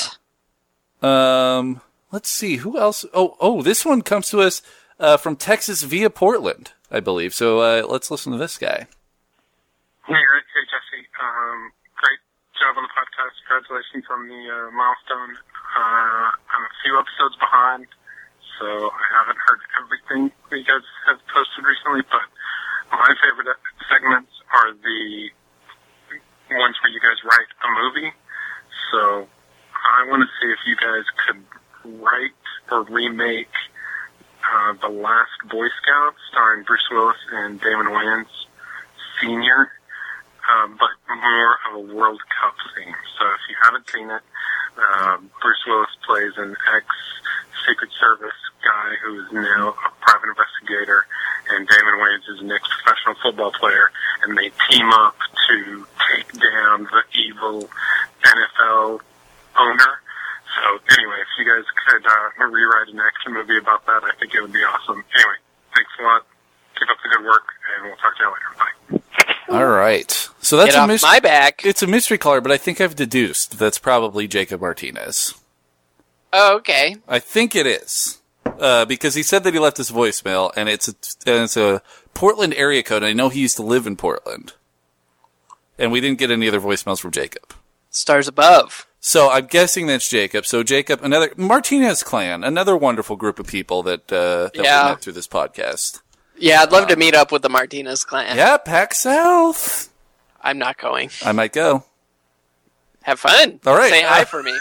Um, let's see. Who else? Oh, oh, this one comes to us uh, from Texas via Portland, I believe. So uh, let's listen to this guy. Hey, Eric. Hey, Jesse. Um, great job on the podcast. Congratulations on the uh, milestone. Uh, I'm a few episodes behind, so I haven't heard everything that you guys have posted recently, but my favorite segments are the ones where you guys write a movie. So I want to see if you guys could write or remake uh, The Last Boy Scout, starring Bruce Willis and Damon Wayans Senior. um, but more of a World Cup theme. So if you haven't seen it, uh, Bruce Willis plays an ex-Secret Service guy who is now a private investigator, and Damon Wayans is an ex-professional football player, and they team up to take down the evil N F L owner. So anyway, if you guys could uh, rewrite an action movie about that, I think it would be awesome. Anyway, thanks a lot. Keep up the good work, and we'll talk to you later. Bye. All right. So that's Get a off mystery. my back. It's a mystery caller, but I think I've deduced that's probably Jacob Martinez. Oh, okay. I think it is. Uh, because he said that he left his voicemail, and it's a, and it's a Portland area code, and I know he used to live in Portland. And we didn't get any other voicemails from Jacob. Stars above. So I'm guessing that's Jacob. So Jacob, another Martinez clan, another wonderful group of people that, uh, that Yeah. we met through this podcast. Yeah, I'd love to meet up with the Martinez clan. Yeah, Pac South. I'm not going. I might go. Have fun. All right. Say hi Uh, for me.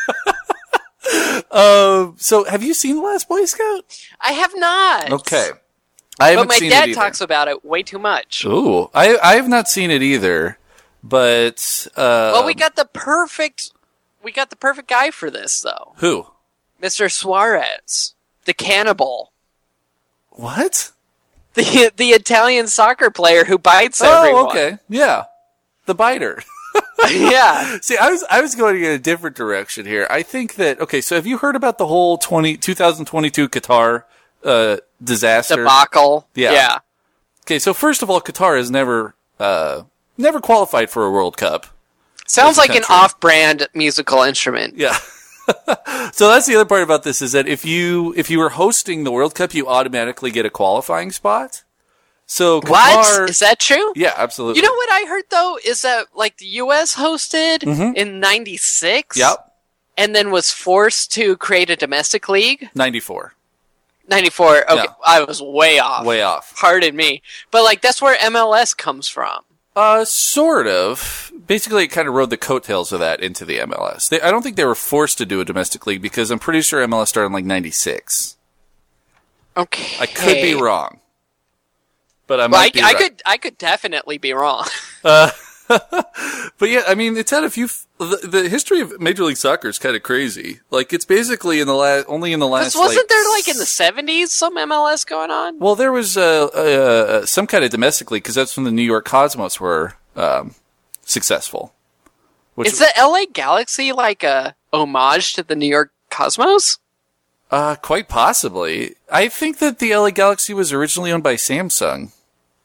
Uh, so have you seen The Last Boy Scout? I have not. Okay. I haven't But my seen dad it either. talks about it way too much. Ooh, I I have not seen it either, but uh, Well, we got the perfect, we got the perfect guy for this, though. who? Mister Suarez, the cannibal, What? the the Italian soccer player who bites everyone. Oh, okay, yeah, the biter. Yeah. See, I was I was going in a different direction here. I think that okay. So have you heard about the whole twenty, twenty twenty-two Qatar uh, disaster? Debacle. Yeah. Yeah. Okay, so first of all, Qatar has never uh, never qualified for a World Cup. Sounds As a like an country. off-brand musical instrument. Yeah. So that's the other part about this is that if you if you were hosting the World Cup, you automatically get a qualifying spot. So Qatar, What? Is that true? yeah, absolutely. You know what I heard, though, is that, like, the U S hosted Mhm. in ninety-six? Yep, And then was forced to create a domestic league? ninety-four, ninety-four. Okay, Yeah. I was way off. way off. Pardon me. But, like, that's where M L S comes from. Uh, sort of. Basically, it kind of rode the coattails of that into the M L S. They, I don't think they were forced to do a domestic league because I'm pretty sure M L S started in like ninety-six. Okay. I could be wrong, but I Well, might I, be I right. could, I could definitely be wrong. Uh, but yeah, I mean, it's had a few. F- the, the history of Major League Soccer is kind of crazy. Like, it's basically in the last, only in the last. Because wasn't like, there, like, in the seventies some M L S going on? Well, there was uh, uh, some kind of domestic league because that's when the New York Cosmos were um, successful. Which, Is the L A Galaxy, like, a homage to the New York Cosmos? Uh, quite possibly. I think that the L A Galaxy was originally owned by Samsung.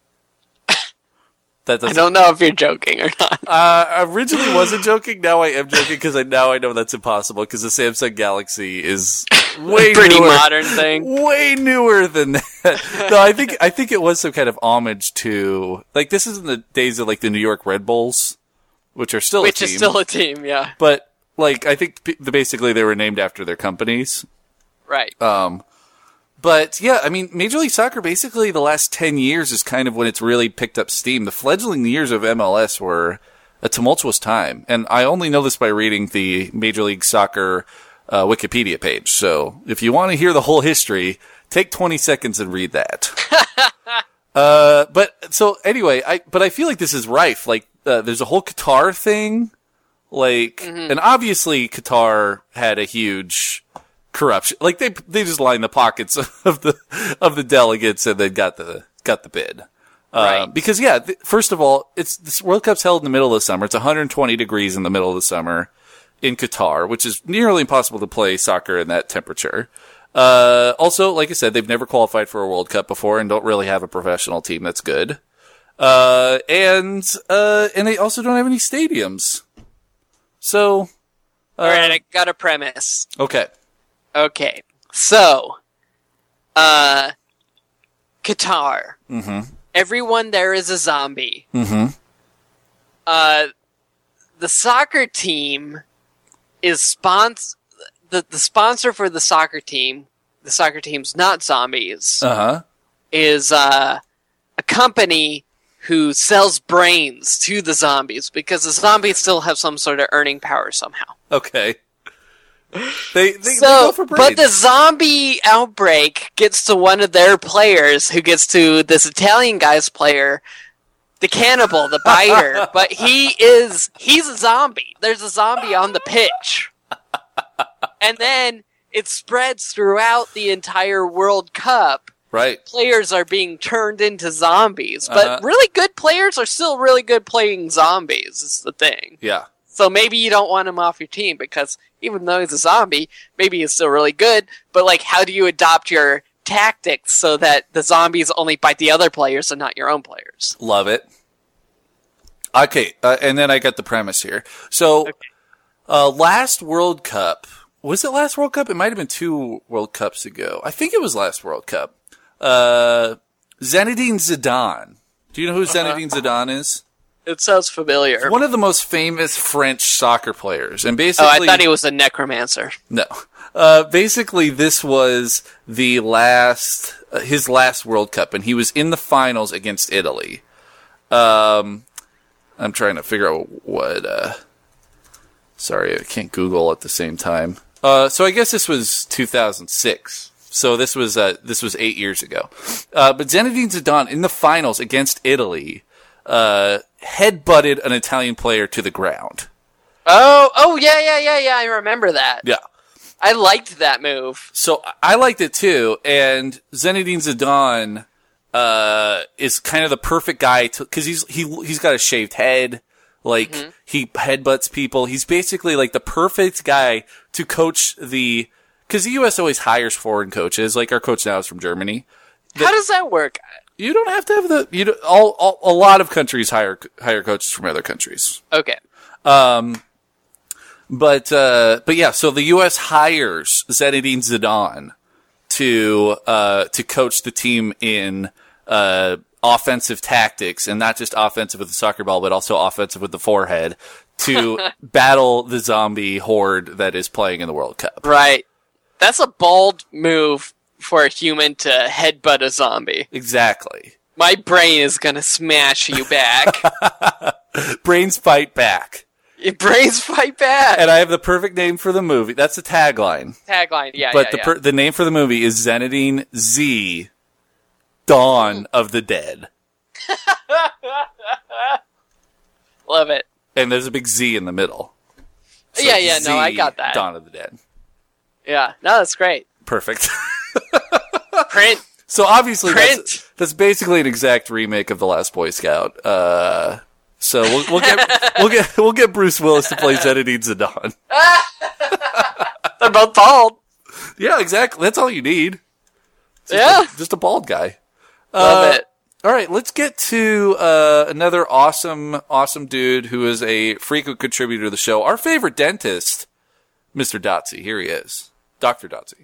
That I doesn't, don't know if you're joking or not. uh, originally wasn't joking. Now I am joking because I now I know that's impossible because the Samsung Galaxy is way Pretty newer, modern thing. way newer than that. No, I think I think it was some kind of homage to like this is in the days of like the New York Red Bulls, which are still Which a team, is still a team, yeah. but like I think p- basically they were named after their companies. Right. Um, but yeah, I mean, Major League Soccer, basically the last ten years is kind of when it's really picked up steam. The fledgling years of M L S were a tumultuous time. And I only know this by reading the Major League Soccer uh, Wikipedia page. So if you want to hear the whole history, take twenty seconds and read that. uh, but so anyway, I, but I feel like this is rife. Like, uh, there's a whole Qatar thing. Like, Mm-hmm. and obviously Qatar had a huge corruption. Like they they just lined the pockets of the of the delegates and then got the got the bid. Uh, Right. because yeah, th- first of all, it's this World Cup's held in the middle of the summer. It's one hundred twenty degrees in the middle of the summer in Qatar, which is nearly impossible to play soccer in that temperature. Uh, also, like I said, they've never qualified for a World Cup before and don't really have a professional team that's good. Uh, and uh, and they also don't have any stadiums. So, uh, All right, I got a premise. okay. Okay, so, uh, Qatar. Mm-hmm. Everyone there is a zombie. Mm-hmm. Uh, the soccer team is spons- the, the sponsor for the soccer team, the soccer team's not zombies, Uh-huh. is, uh, a company who sells brains to the zombies because the zombies still have some sort of earning power somehow. Okay. They, they, they So, go for but the brains. zombie outbreak gets to one of their players, who gets to this Italian guy's player, the cannibal, the biter, but he is, he's a zombie. There's a zombie on the pitch. And then it spreads throughout the entire World Cup. Right. Players are being turned into zombies, but Uh-huh. really good players are still really good playing zombies, is the thing. Yeah. So maybe you don't want him off your team because even though he's a zombie, maybe he's still really good, but like, how do you adopt your tactics so that the zombies only bite the other players and not your own players? Love it. Okay, uh, and then I got the premise here. So, Okay. uh, last World Cup, was it last World Cup? It might have been two World Cups ago. I think it was last World Cup. Uh, Zinedine Zidane. Do you know who Zinedine Zidane is? It sounds familiar. One of the most famous French soccer players. And Oh, basically, I thought he was a necromancer. no. Uh, basically, this was the last, uh, his last World Cup, and he was in the finals against Italy. Um, I'm trying to figure out what, uh, sorry, I can't Google at the same time. Uh, so I guess this was two thousand six. So this was, uh, this was eight years ago. Uh, but Zinedine Zidane in the finals against Italy, uh, headbutted an Italian player to the ground. Oh, oh, yeah, yeah, yeah, yeah, I remember that. Yeah. I liked that move. So I liked it too, and Zinedine Zidane uh, is kind of the perfect guy to, because he's he he's got a shaved head, like Mm-hmm. he headbutts people. He's basically like the perfect guy to coach the, because the U S always hires foreign coaches. Like our coach now is from Germany. How does that work? You don't have to have the you don't, all, all a lot of countries hire hire coaches from other countries. Okay. Um, but, uh, but yeah, so the U S hires Zinedine Zidane to, uh, to coach the team in, uh, offensive tactics, and not just offensive with the soccer ball, but also offensive with the forehead to battle the zombie horde that is playing in the World Cup. Right. That's a bold move for a human to headbutt a zombie. Exactly. My brain is gonna smash you back. Brains fight back. Your brains fight back. And I have the perfect name for the movie. That's the tagline. Tagline, yeah, But yeah, the yeah. per- the name for the movie is Zinedine Z, Dawn of the Dead. Love it. And there's a big Z in the middle. So Yeah, yeah, Z, no, I got that. Dawn of the Dead. Yeah, no, that's great. Perfect. Print. So obviously Print. that's, that's basically an exact remake of The Last Boy Scout. Uh, so we'll, we'll get we'll get we'll get Bruce Willis to play Zinedine Zidane. They're both bald. Yeah, exactly. That's all you need. Just Yeah. a, just a bald guy. Love Uh, it. All right, let's get to uh, another awesome, awesome dude who is a frequent contributor to the show. Our favorite dentist, Mister Dotsy. Here he is, Doctor Dotsy.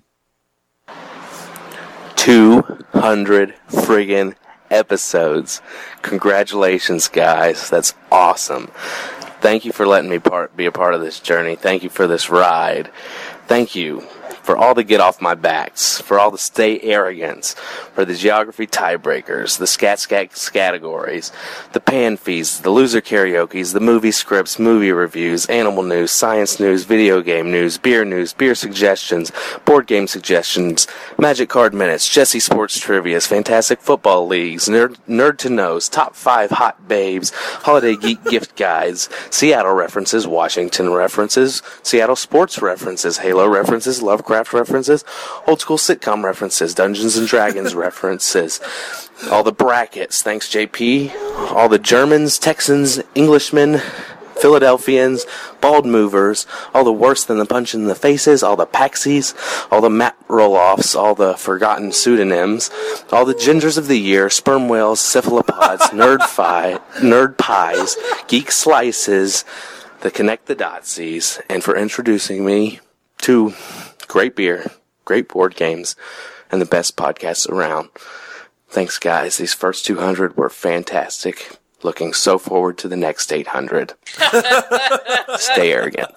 two hundred friggin' episodes. Congratulations, guys. That's awesome. Thank you for letting me part, be a part of this journey. Thank you for this ride. Thank you for all the get off my backs, for all the stay arrogance, for the geography tiebreakers, the scat scat categories, the pan fees, the loser karaoke's, the movie scripts, movie reviews, animal news, science news, video game news, beer news, beer suggestions, board game suggestions, magic card minutes, Jesse Sports Trivias, fantastic football leagues, nerd, nerd to knows, top five hot babes, holiday geek gift guides, Seattle references, Washington references, Seattle sports references, Halo references, Lovecraft references, old school sitcom references, Dungeons and Dragons references, all the brackets, thanks J P, all the Germans, Texans, Englishmen, Philadelphians, bald movers, all the worse than the punch in the faces, all the paxies, all the map roll-offs, all the forgotten pseudonyms, all the gingers of the year, sperm whales, cephalopods, nerd fi, nerd pies, geek slices, the connect the dotsies, and for introducing me to great beer, great board games, and the best podcasts around. Thanks, guys. These first two hundred were fantastic. Looking so forward to the next eight hundred. Stay arrogant.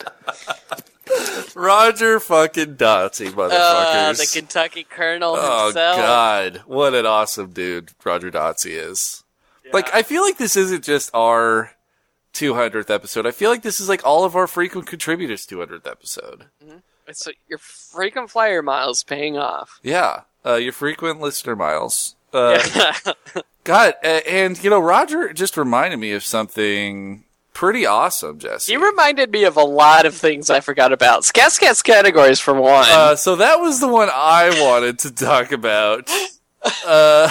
Roger fucking Dotsy, motherfuckers. Uh, the Kentucky Colonel Oh, himself. God. What an awesome dude Roger Dotsy is. Like, I feel like this isn't just our two hundredth episode. I feel like this is like all of our frequent contributors' two hundredth episode. It's like your freaking flyer miles paying off. Yeah. Uh, your frequent listener miles. Uh, God, uh, and, you know, Roger just reminded me of something pretty awesome, Jesse. He reminded me of a lot of things I forgot about. Scat Scat's categories, for one. Uh, so that was the one I wanted to talk about. Uh,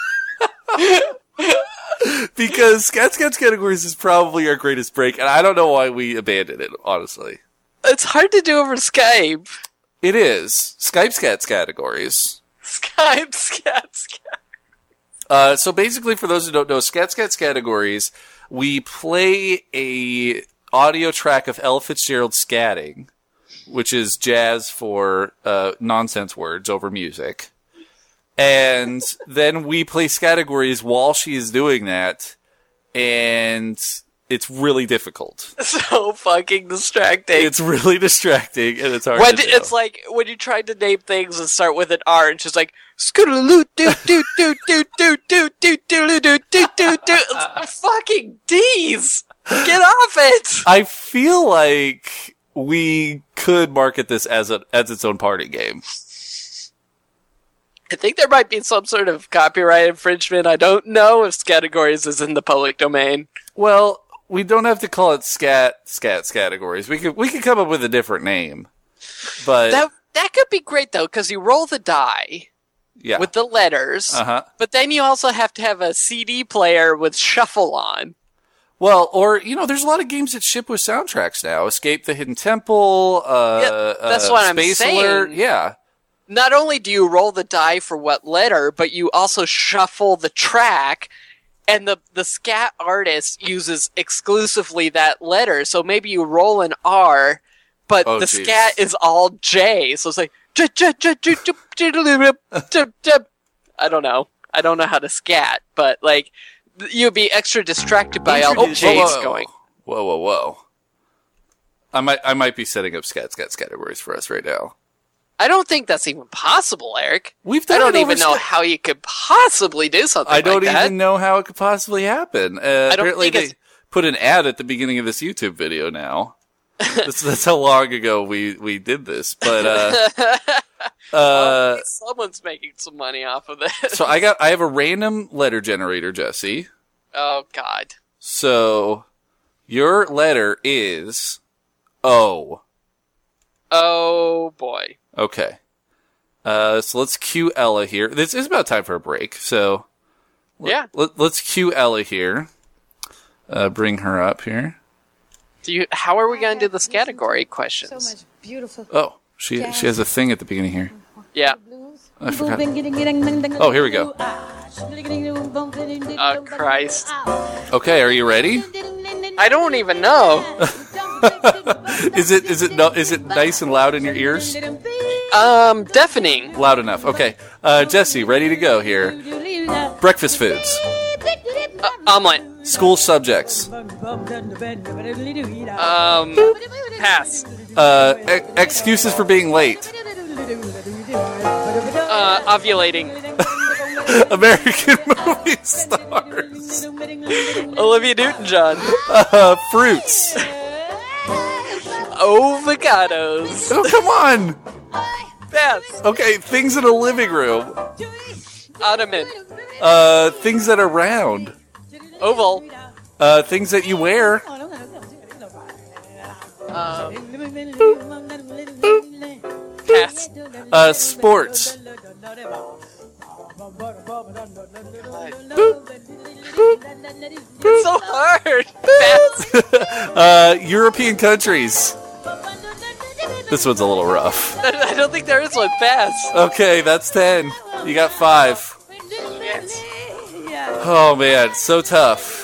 because Scat Scat's categories is probably our greatest break, and I don't know why we abandoned it, honestly. It's hard to do over Skype. It is. Skype Scat's categories. Skype Scat Scat. Uh, so basically, for those who don't know, Scat Scat's categories, we play a audio track of Ella Fitzgerald scatting, which is jazz for uh, nonsense words over music. And then we play categories while she is doing that, and it's really difficult. So fucking distracting. It's really distracting, and it's hard when to do. It's like when you try to name things and start with an R, and she's like, "Scootaloo doo doo doo doo doo doo doo doo doo doo doo doo." Fucking D's. Get off it. I feel like we could market this as a as its own party game. I think there might be some sort of copyright infringement. I don't know if categories is in the public domain. Well, we don't have to call it scat scat categories. We could we could come up with a different name. But that that could be great though, because you roll the die yeah. with the letters, uh-huh. but then you also have to have a C D player with shuffle on. Well, or, you know, there's a lot of games that ship with soundtracks now. Escape the Hidden Temple, uh, Yeah, that's uh, what I'm Space saying. Alert. Yeah. Not only do you roll the die for what letter, but you also shuffle the track, and the, the scat artist uses exclusively that letter. So maybe you roll an R, but Oh, the geez. scat is all J. So it's like, I don't know. I don't know how to scat, but like, you'd be extra distracted by all the Introduce- J's whoa, whoa. going. Whoa, whoa, whoa. I might, I might be setting up scat scat categories for us right now. I don't think that's even possible, Eric. We've I done don't it even over know Skype. how you could possibly do something I don't like that. even know how it could possibly happen. Uh, don't apparently think they it's- put an ad at the beginning of this YouTube video now. that's, that's how long ago we, we did this. But, uh, uh, Someone's making some money off of this. so I got, I have a random letter generator, Jesse. Oh, God. So your letter is O. Oh, boy. Okay. Uh, so let's cue Ella here. This is about time for a break. So let, Yeah. let, let's cue Ella here. Uh, bring her up here. Do you? How are we going to do this category questions? So much beautiful. Oh, she she has a thing at the beginning here. Yeah. I forgot. Oh, here we go. Oh, Christ. Okay, are you ready? I don't even know. Is it is it no, is it nice and loud in your ears? Um, deafening. Loud enough. Okay. Uh, Jesse, ready to go here. Breakfast foods. Uh, omelet. School subjects. Um, pass. Uh, e- excuses for being late. Uh, ovulating. American movie stars. Olivia Newton-John. Uh, fruits. Avocados. Oh, come on. Pass. Okay, things in a living room. Ottoman. Uh, things that are round. Oval. Uh, things that you wear. Um, pass. Uh, sports. It's so hard. Pass. Uh, European countries. This one's a little rough. I don't think there is one. Pass. Okay, that's ten. You got five. Yes. Oh man, so tough.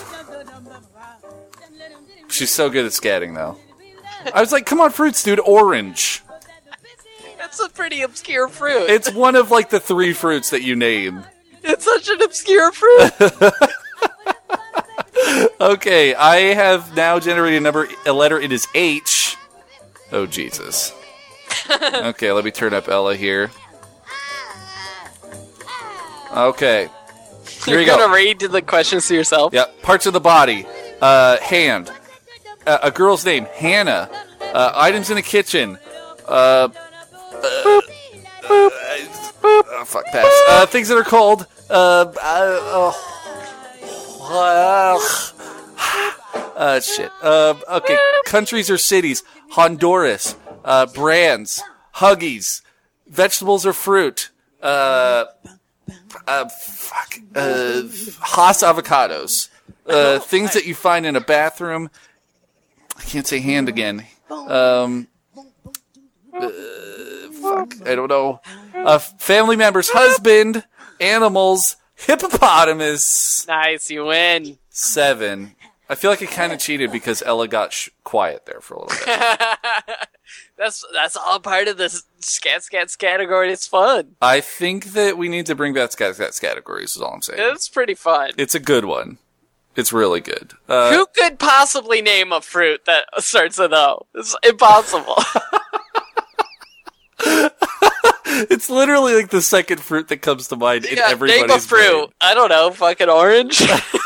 She's so good at scatting, though. I was like, come on, fruits, dude. Orange. That's a pretty obscure fruit. It's one of, like, the three fruits that you name. It's such an obscure fruit. Okay, I have now generated a number, a letter. It is H. Oh, Jesus. Okay, let me turn up Ella here. Okay. Here You're you go. gonna read the questions to yourself. Yeah, parts of the body. Uh, hand. Uh, a girl's name, Hannah. Uh, items in the kitchen. Uh, uh, uh, oh, fuck, pass. Uh, things that are cold. Uh, uh, oh. uh, shit. Uh, okay, countries or cities. Honduras. Uh, brands. Huggies. Vegetables or fruit. Uh, uh, fuck. Uh, Haas avocados. Uh, things that you find in a bathroom. I can't say hand again. Um, uh, fuck. I don't know. Uh, family members, husband, animals, hippopotamus. Nice, you win. Seven. I feel like I kind of cheated because Ella got sh- quiet there for a little bit. that's that's all part of the Scat Scats category. It's fun. I think that we need to bring back Scat Scats categories, is all I'm saying. It's pretty fun. It's a good one. It's really good. Uh, Who could possibly name a fruit that starts with O? It's impossible. It's literally like the second fruit that comes to mind in yeah, everybody's name a fruit. brain. I don't know, fucking orange.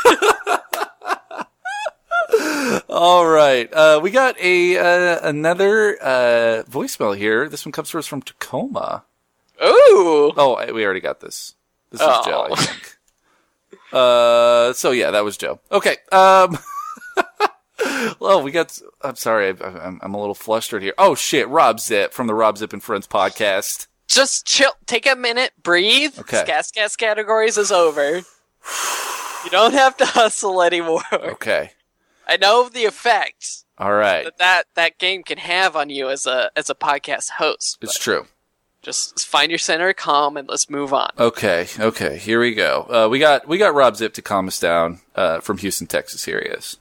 All right, uh, we got a uh, another uh, voicemail here. This one comes to us from Tacoma. Ooh. Oh, we already got this. This is Oh. Joe, I think. Uh, so yeah, that was Joe. Okay. Um, well, we got. I'm sorry, I, I'm I'm a little flustered here. Oh shit, Rob Zip from the Rob Zip and Friends podcast. Just chill. Take a minute. Breathe. Okay. Scat Scats categories is over. You don't have to hustle anymore. Okay. I know the effects All right. that, that that game can have on you as a as a podcast host. It's but true. Just find your center of calm and let's move on. Okay. Okay. Here we go. Uh, we got we got Rob Zip to calm us down uh, from Houston, Texas. Here he is.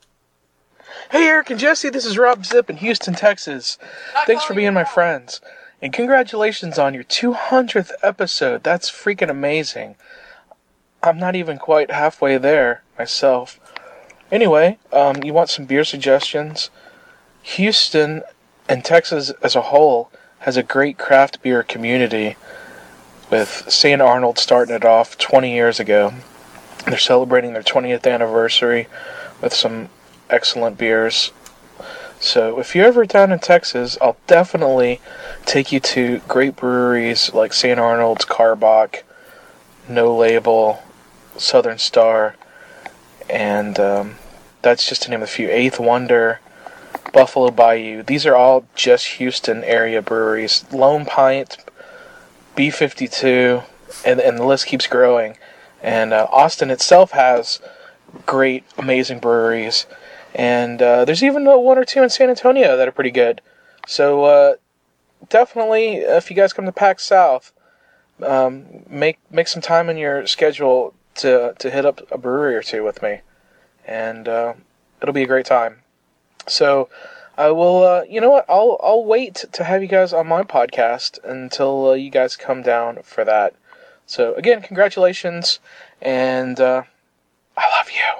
Hey, Eric and Jesse, this is Rob Zip in Houston, Texas. Thanks for being my friends. And congratulations on your two hundredth episode. That's freaking amazing. I'm not even quite halfway there myself. Anyway, um, you want some beer suggestions? Houston and Texas as a whole has a great craft beer community, with Saint Arnold starting it off twenty years ago. They're celebrating their twentieth anniversary with some excellent beers. So if you're ever down in Texas, I'll definitely take you to great breweries like Saint Arnold's, Karbach, No Label, Southern Star, and um, that's just to name a few. Eighth Wonder, Buffalo Bayou. These are all just Houston area breweries. Lone Pint, B fifty-two, and, and the list keeps growing. And uh, Austin itself has great, amazing breweries. And uh, there's even uh, one or two in San Antonio that are pretty good. So uh, definitely, if you guys come to PAX South, um, make make some time in your schedule to to hit up a brewery or two with me, and uh, it'll be a great time. So I will. Uh, you know what? I'll I'll wait to have you guys on my podcast until uh, you guys come down for that. So again, congratulations, and uh, I love you.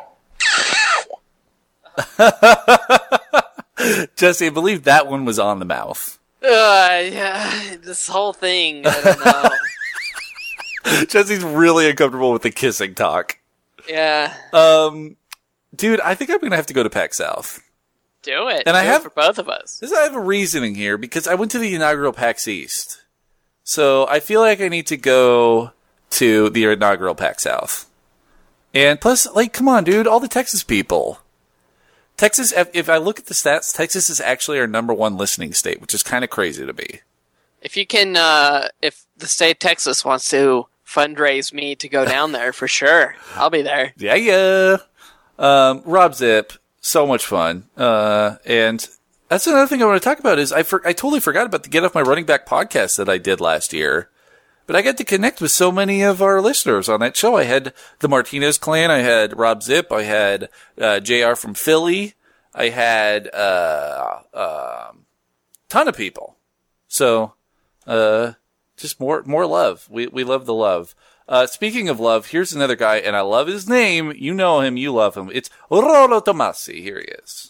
Jesse, I believe that one was on the mouth. Uh, yeah, this whole thing, I don't know. Jesse's really uncomfortable with the kissing talk. Yeah. Um, dude, I think I'm going to have to go to PAX South. Do it. And Do I it have- for both of us. This, I have a reasoning here, because I went to the inaugural PAX East. So I feel like I need to go to the inaugural PAX South. And plus, like, come on, dude, all the Texas people. Texas, if, if I look at the stats, Texas is actually our number one listening state, which is kind of crazy to me. If you can, uh, if the state of Texas wants to fundraise me to go down there, for sure, I'll be there. Yeah, yeah. Um, Rob Zip, so much fun. Uh, and that's another thing I want to talk about is I for, I totally forgot about the Get Off My Running Back podcast that I did last year. But I got to connect with so many of our listeners on that show. I had the Martinez clan. I had Rob Zip. I had uh, J R from Philly. I had uh, uh, ton of people. So uh, just more more love. We we love the love. Uh, speaking of love, here's another guy, and I love his name. You know him. You love him. It's Rolo Tomasi. Here he is.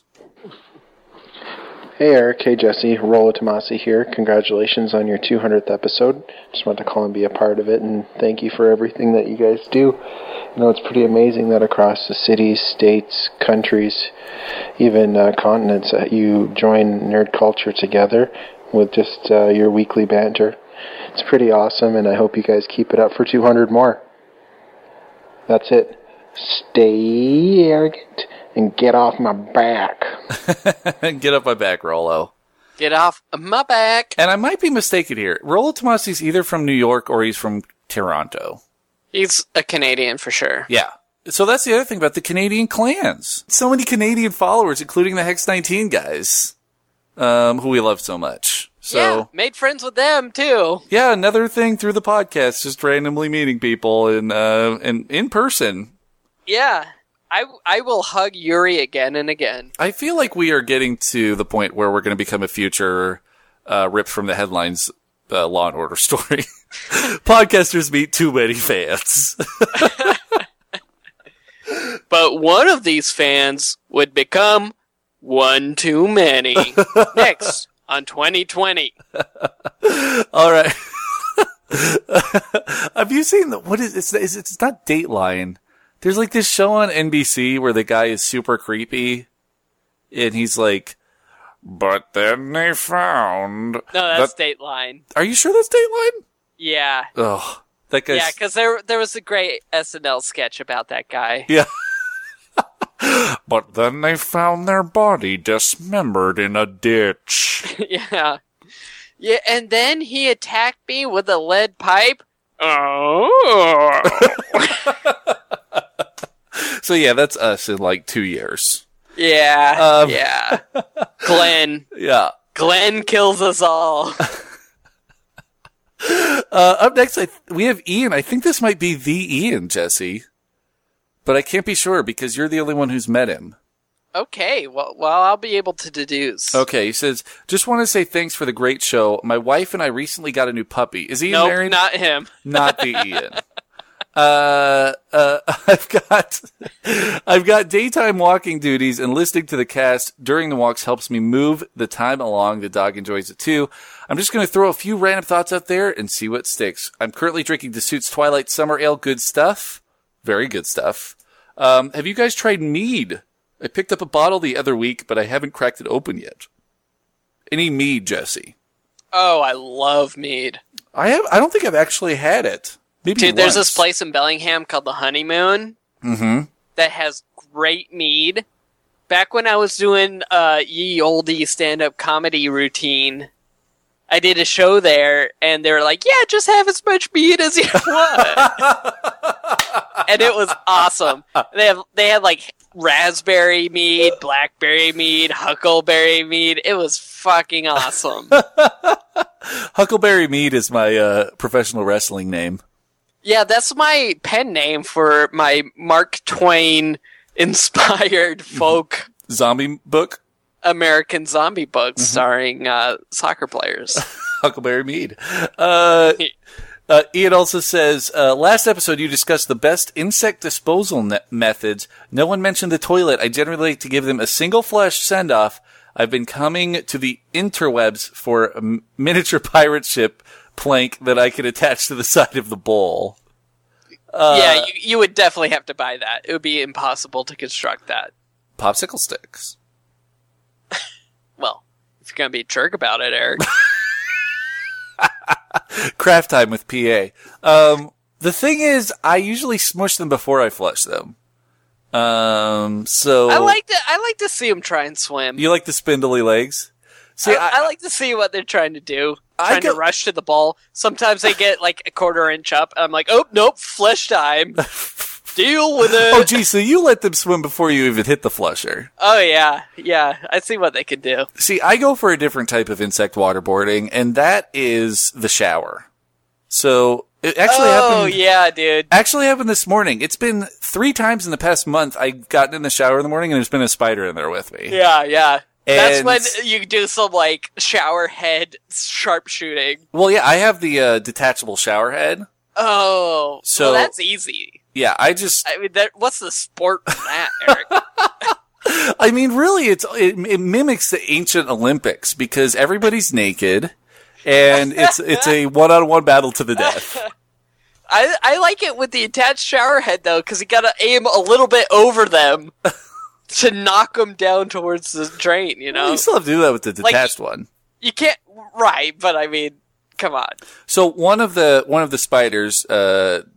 Hey Eric, hey Jesse, Rolo Tomasi here. Congratulations on your two hundredth episode. Just wanted to call and be a part of it, and thank you for everything that you guys do. You know, it's pretty amazing that across the cities, states, countries, even uh, continents, uh, you join nerd culture together with just uh, your weekly banter. It's pretty awesome, and I hope you guys keep it up for two hundred more. That's it. stay arrogant and get off my back. Get off my back, Rollo. Get off my back. And I might be mistaken here. Rollo Tomasi's either from New York or he's from Toronto. He's a Canadian for sure. Yeah. So that's the other thing about the Canadian clans. So many Canadian followers, including the Hex nineteen guys, um, who we love so much. So, yeah, made friends with them too. Yeah, another thing through the podcast, just randomly meeting people in uh, in in person. Yeah, I I will hug Yuri again and again. I feel like we are getting to the point where we're going to become a future uh, ripped from the headlines uh, Law and Order story. Podcasters meet too many fans. But one of these fans would become one too many. Next on twenty twenty. All right. Have you seen the, what is it's, it's it's not Dateline. There's like this show on N B C where the guy is super creepy and he's like, but then they found. No, that's that... Dateline. Are you sure that's Dateline? Yeah. Oh, that guy's... Yeah, because there there was a great S N L sketch about that guy. Yeah. But then they found their body dismembered in a ditch. Yeah. Yeah, and then he attacked me with a lead pipe. Oh. So yeah, that's us in like two years. Yeah. Um, yeah. Glenn. Yeah. Glenn kills us all. Uh, up next, I th- we have Ian. I think this might be the Ian, Jesse. But I can't be sure because you're the only one who's met him. Okay, well, well, I'll be able to deduce. Okay, he says, just want to say thanks for the great show. My wife and I recently got a new puppy. Is Ian nope, married? Not him. Not the Ian. Uh, uh, I've got, I've got daytime walking duties and listening to the cast during the walks helps me move the time along. The dog enjoys it too. I'm just going to throw a few random thoughts out there and see what sticks. I'm currently drinking Desuit's Twilight Summer Ale. Good stuff. Very good stuff. Um, have you guys tried mead? I picked up a bottle the other week, but I haven't cracked it open yet. Any mead, Jesse? Oh, I love mead. I have. I don't think I've actually had it. Maybe Dude, once. there's this place in Bellingham called the Honeymoon mm-hmm. that has great mead. Back when I was doing uh, ye oldie stand-up comedy routine, I did a show there, and they were like, yeah, just have as much mead as you want. And it was awesome. They have they had like raspberry mead, blackberry mead, huckleberry mead. It was fucking awesome. Huckleberry Mead is my uh, professional wrestling name. Yeah, that's my pen name for my Mark Twain inspired folk zombie book. American zombie book Mm-hmm. starring uh, soccer players. Huckleberry Mead. Uh, uh, Ian also says, uh, last episode you discussed the best insect disposal ne- methods. No one mentioned the toilet. I generally like to give them a single flush send-off. I've been coming to the interwebs for a m- miniature pirate ship plank that I could attach to the side of the bowl. Uh, yeah, you, you would definitely have to buy that. It would be impossible to construct that. Popsicle sticks. Well, if you're going to be a jerk about it, Eric. Craft time with P A. Um, the thing is, I usually smush them before I flush them. Um, so I like to I like to see them try and swim. You like the spindly legs? See, I, I, I like to see what they're trying to do. I Trying go- to rush to the ball. Sometimes they get like a quarter inch up. And I'm like, oh nope, flush time. Deal with it. Oh, gee, so you let them swim before you even hit the flusher. Oh yeah, yeah. I see what they can do. See, I go for a different type of insect waterboarding, and that is the shower. So it actually oh happened. yeah, dude. Actually happened this morning. It's been three times in the past month. I've gotten in the shower in the morning, and there's been a spider in there with me. Yeah, yeah. That's And- when you do some like shower head sharpshooting. Well, yeah, I have the uh, detachable shower head. Oh, So- well, that's easy. Yeah, I just. I mean, that, what's the sport in that, Eric? I mean, really, it's it, it mimics the ancient Olympics because everybody's naked, and it's it's a one-on-one battle to the death. I I like it with the attached shower head though, because you gotta aim a little bit over them to knock them down towards the drain. You know, Well, you still have to do that with the Like- detached one. you can't. Right, but I mean, come on. So one of the one of the spiders uh,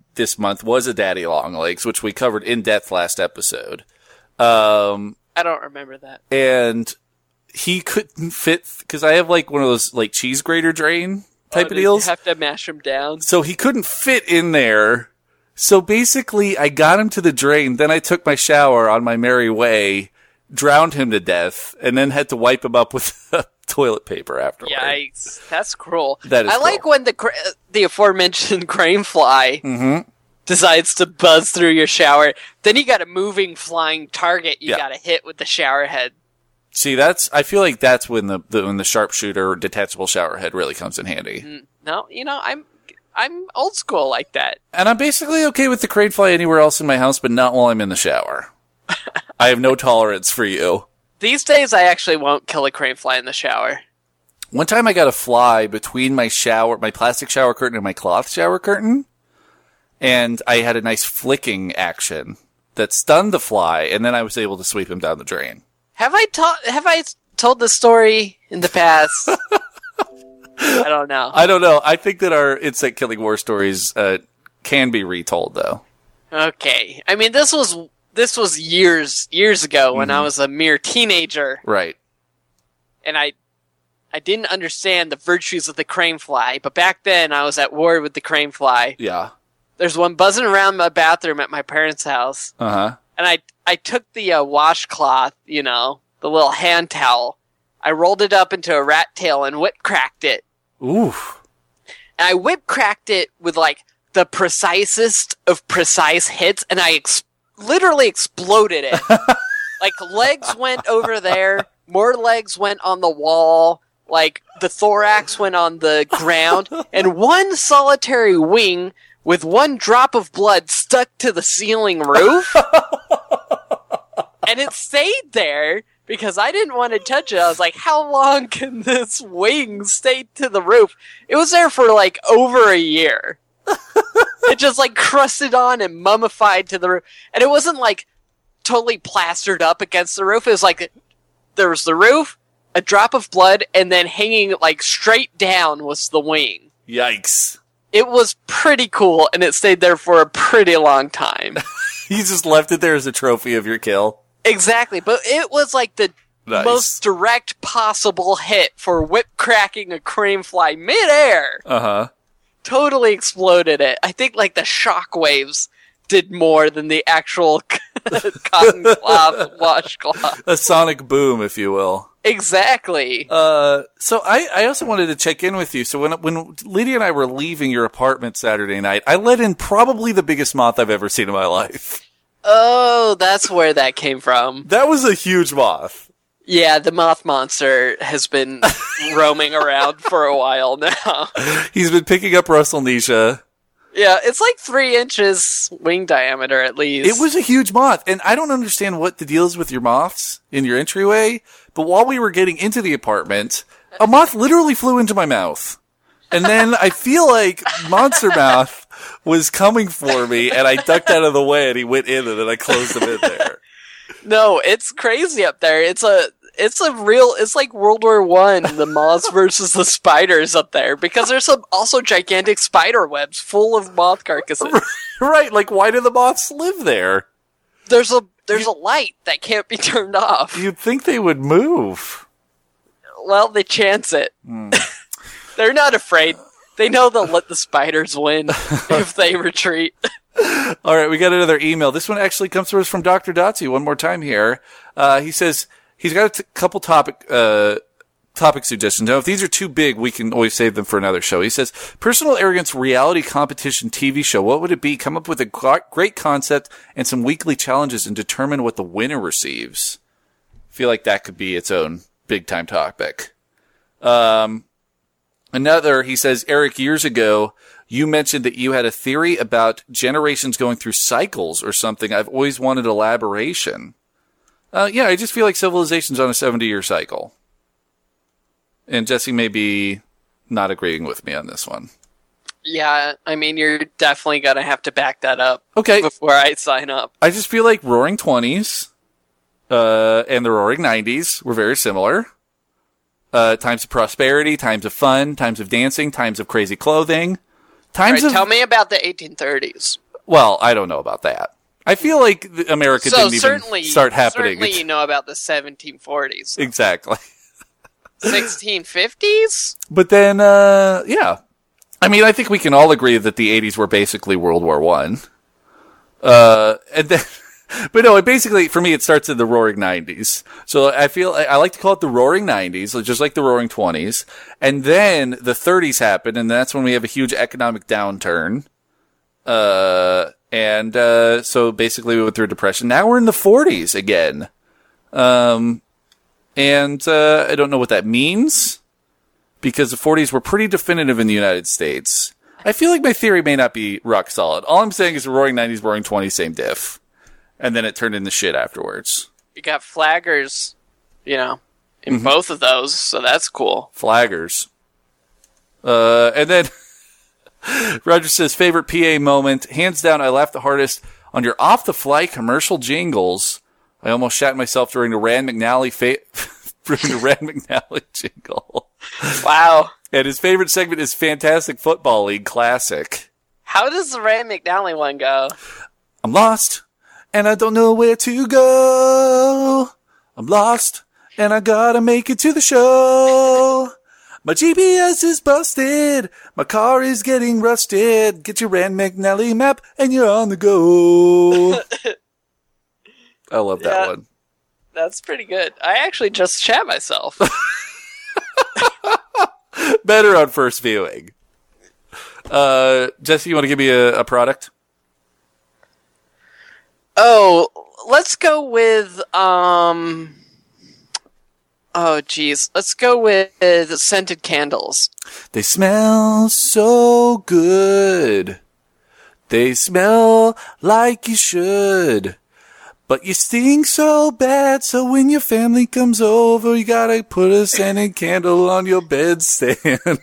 this month was a daddy long legs, which we covered in depth last episode. Um, I don't remember that. And he couldn't fit because I have like one of those like cheese grater drain type oh, of deals. You have to mash him down. So he couldn't fit in there. So basically, I got him to the drain. Then I took my shower on my merry way, drowned him to death, and then had to wipe him up with toilet paper afterward. Yikes! That's cruel. That is I like cruel. when the cra- the aforementioned crane fly Mm-hmm. decides to buzz through your shower. Then you got a moving flying target. You Yeah. got to hit with the shower head. See, that's I feel like that's when the, the when the sharpshooter detachable shower head really comes in handy. Mm, No, you know I'm I'm old school like that. And I'm basically okay with the crane fly anywhere else in my house, but not while I'm in the shower. I have no tolerance for you. These days, I actually won't kill a crane fly in the shower. One time I got a fly between my shower, my plastic shower curtain and my cloth shower curtain. And I had a nice flicking action that stunned the fly, and then I was able to sweep him down the drain. Have I taught? Have I told this story in the past? I don't know. I don't know. I think that our insect killing war stories uh, can be retold, though. Okay, I mean this was this was years years ago when I was a mere teenager, Right. and I I didn't understand the virtues of the crane fly. But back then, I was at war with the crane fly. Yeah. There's one buzzing around my bathroom at my parents' house, Uh huh. and I I took the uh, washcloth, you know, the little hand towel. I rolled it up into a rat tail and whip cracked it. Oof. And I whip cracked it with like the precisest of precise hits, and I ex- literally exploded it. Like legs went over there, more legs went on the wall, like the thorax went on the ground, and one solitary wing with one drop of blood stuck to the ceiling roof. And it stayed there because I didn't want to touch it. I was like, how long can this wing stay to the roof? It was there for like over a year. It just like crusted on and mummified to the roof. And it wasn't like totally plastered up against the roof. It was like there was the roof, a drop of blood, and then hanging like straight down was the wing. Yikes. It was pretty cool, and it stayed there for a pretty long time. You just left it there as a trophy of your kill. Exactly, but it was like the Nice. most direct possible hit for whip cracking a crane fly midair. Uh huh. Totally exploded it. I think like the shock waves did more than the actual cotton cloth washcloth. A sonic boom, if you will. Exactly. Uh, so I, I also wanted to check in with you. So when when Lydia and I were leaving your apartment Saturday night, I let in probably the biggest moth I've ever seen in my life. Oh, that's where that came from. That was a huge moth. Yeah, the moth monster has been roaming around for a while now. He's been picking up Russell Nisha. Yeah, it's like three inches wing diameter at least. It was a huge moth, and I don't understand what the deal is with your moths in your entryway, but while we were getting into the apartment, a moth literally flew into my mouth. And then I feel like Monster Mouth was coming for me, and I ducked out of the way, and he went in, and then I closed him in there. No, it's crazy up there. It's a it's a real it's like World War One, the moths versus the spiders up there, because there's some also gigantic spider webs full of moth carcasses. Right, like why do the moths live there? There's a there's a light that can't be turned off. You'd think they would move. Well, they chance it. Mm. They're not afraid. They know they'll let the spiders win if they retreat. All right, we got another email. This one actually comes to us from Doctor Dotsie one more time here. Uh, he says he's got a t- couple topic uh, topic suggestions. Now, if these are too big, we can always save them for another show. He says, Personal Arrogance reality competition T V show. What would it be? Come up with a great concept and some weekly challenges and determine what the winner receives. I feel like that could be its own big-time topic. Um, another, he says, Eric, years ago, you mentioned that you had a theory about generations going through cycles or something. I've always wanted elaboration. Uh, yeah, I just feel like civilization's on a seventy-year cycle. And Jesse may be not agreeing with me on this one. Yeah, I mean, you're definitely gonna have to back that up. Okay. Before I sign up. I just feel like Roaring Twenties, uh, and the Roaring Nineties were very similar. Uh, times of prosperity, times of fun, times of dancing, times of crazy clothing, Times right, of, tell me about the eighteen thirties. Well, I don't know about that. I feel like the America so didn't even certainly, start happening. Certainly you know about the seventeen forties. Exactly. sixteen fifties? But then, uh, yeah. I mean, I think we can all agree that the eighties were basically World War One. Uh, and then, but no, it basically, for me, it starts in the Roaring Nineties. So I feel, I like to call it the Roaring Nineties, just like the Roaring Twenties. And then the thirties happen, and that's when we have a huge economic downturn. Uh, and, uh, so basically we went through a depression. Now we're in the forties again. Um, and, uh, I don't know what that means, because the forties were pretty definitive in the United States. I feel like my theory may not be rock solid. All I'm saying is the Roaring Nineties, Roaring Twenties, same diff. And then it turned into shit afterwards. You got flaggers, you know, in Mm-hmm. both of those, so that's cool. Flaggers. Uh, and then Roger says, favorite P A moment. Hands down, I laughed the hardest on your off-the-fly commercial jingles. I almost shat myself during the Rand McNally fa- during the Rand McNally jingle. Wow. And his favorite segment is Fantastic Football League Classic. How does the Rand McNally one go? I'm lost, and I don't know where to go. I'm lost, and I gotta make it to the show. My G P S is busted. My car is getting rusted. Get your Rand McNally map, and you're on the go. I love that Yeah. one. That's pretty good. I actually just shat myself. Better on first viewing. Uh, Jesse, you want to give me a, a product? Oh, let's go with, um... Oh, geez. Let's go with scented candles. They smell so good. They smell like you should. But you stink so bad, so when your family comes over, you gotta put a scented candle on your bedstand.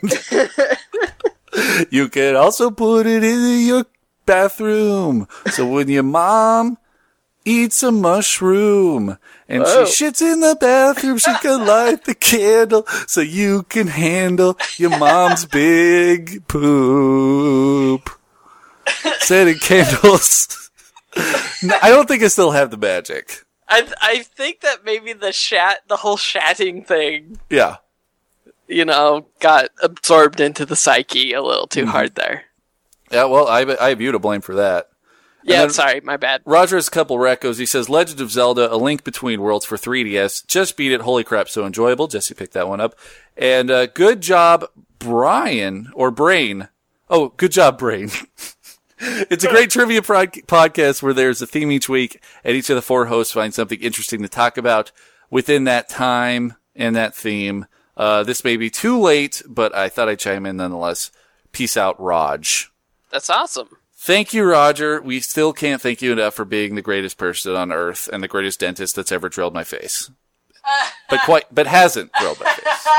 You can also put it in your bathroom, so when your mom eats a mushroom and Whoa. she shits in the bathroom, she can light the candle so you can handle your mom's big poop. Scented candles. No, I don't think I still have the magic. I I think that maybe the shat, the whole shatting thing, Yeah. you know, got absorbed into the psyche a little too Mm-hmm. hard there. Yeah, well, I, I have you to blame for that. And Yeah, then sorry, my bad. Roger has a couple recos. He says, Legend of Zelda, A Link Between Worlds for three D S. Just beat it. Holy crap, so enjoyable. Jesse picked that one up. And uh, good job, Brian, or Brain. Oh, good job, Brain. It's a great trivia prod- podcast where there's a theme each week, and each of the four hosts find something interesting to talk about within that time and that theme. Uh, this may be too late, but I thought I'd chime in nonetheless. Peace out, Raj. That's awesome. Thank you, Roger. We still can't thank you enough for being the greatest person on earth and the greatest dentist that's ever drilled my face. But quite, but hasn't drilled my face.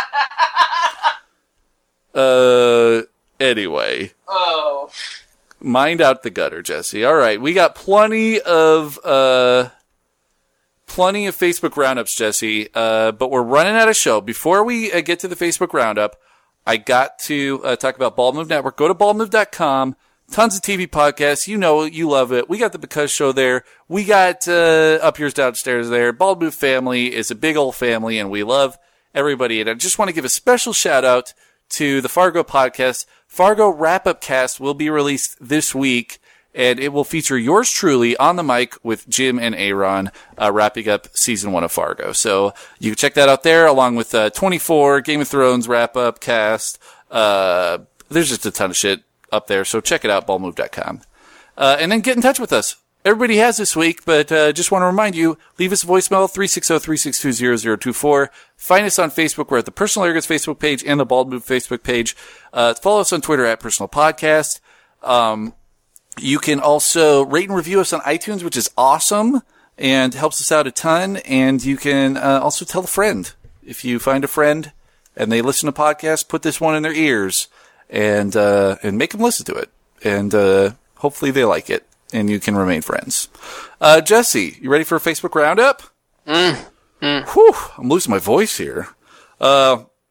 Uh, anyway. Oh. Mind out the gutter, Jesse. All right, we got plenty of uh, plenty of Facebook roundups, Jesse. Uh, but we're running out of show. Before we uh, get to the Facebook roundup, I got to uh, talk about Bald Move Network. Go to bald move dot com. Tons of T V podcasts. You know it. You love it. We got the Because Show there. We got uh, Up Yours Downstairs there. Bald Move family is a big old family, and we love everybody. And I just want to give a special shout out to the Fargo podcast. Fargo Wrap-Up Cast will be released this week, and it will feature yours truly on the mic with Jim and Aaron uh, wrapping up season one of Fargo. So you can check that out there, along with uh, twenty-four, Game of Thrones Wrap-Up Cast. Uh, there's just a ton of shit up there, so check it out, bald move dot com. Uh, and then get in touch with us. Everybody has this week, but uh, just want to remind you, leave us a voicemail, three six zero, three six two, zero zero two four. Find us on Facebook. We're at the Personal Arrogance Facebook page and the Bald Move Facebook page. Uh, follow us on Twitter at Personal Podcast. Um, you can also rate and review us on iTunes, which is awesome and helps us out a ton. And you can uh, also tell a friend. If you find a friend and they listen to podcasts, put this one in their ears and uh, and make them listen to it. And uh, hopefully they like it. And you can remain friends. Uh, Jesse, you ready for a Facebook roundup? Mm. Mm. Whew, I'm losing my voice here. Uh,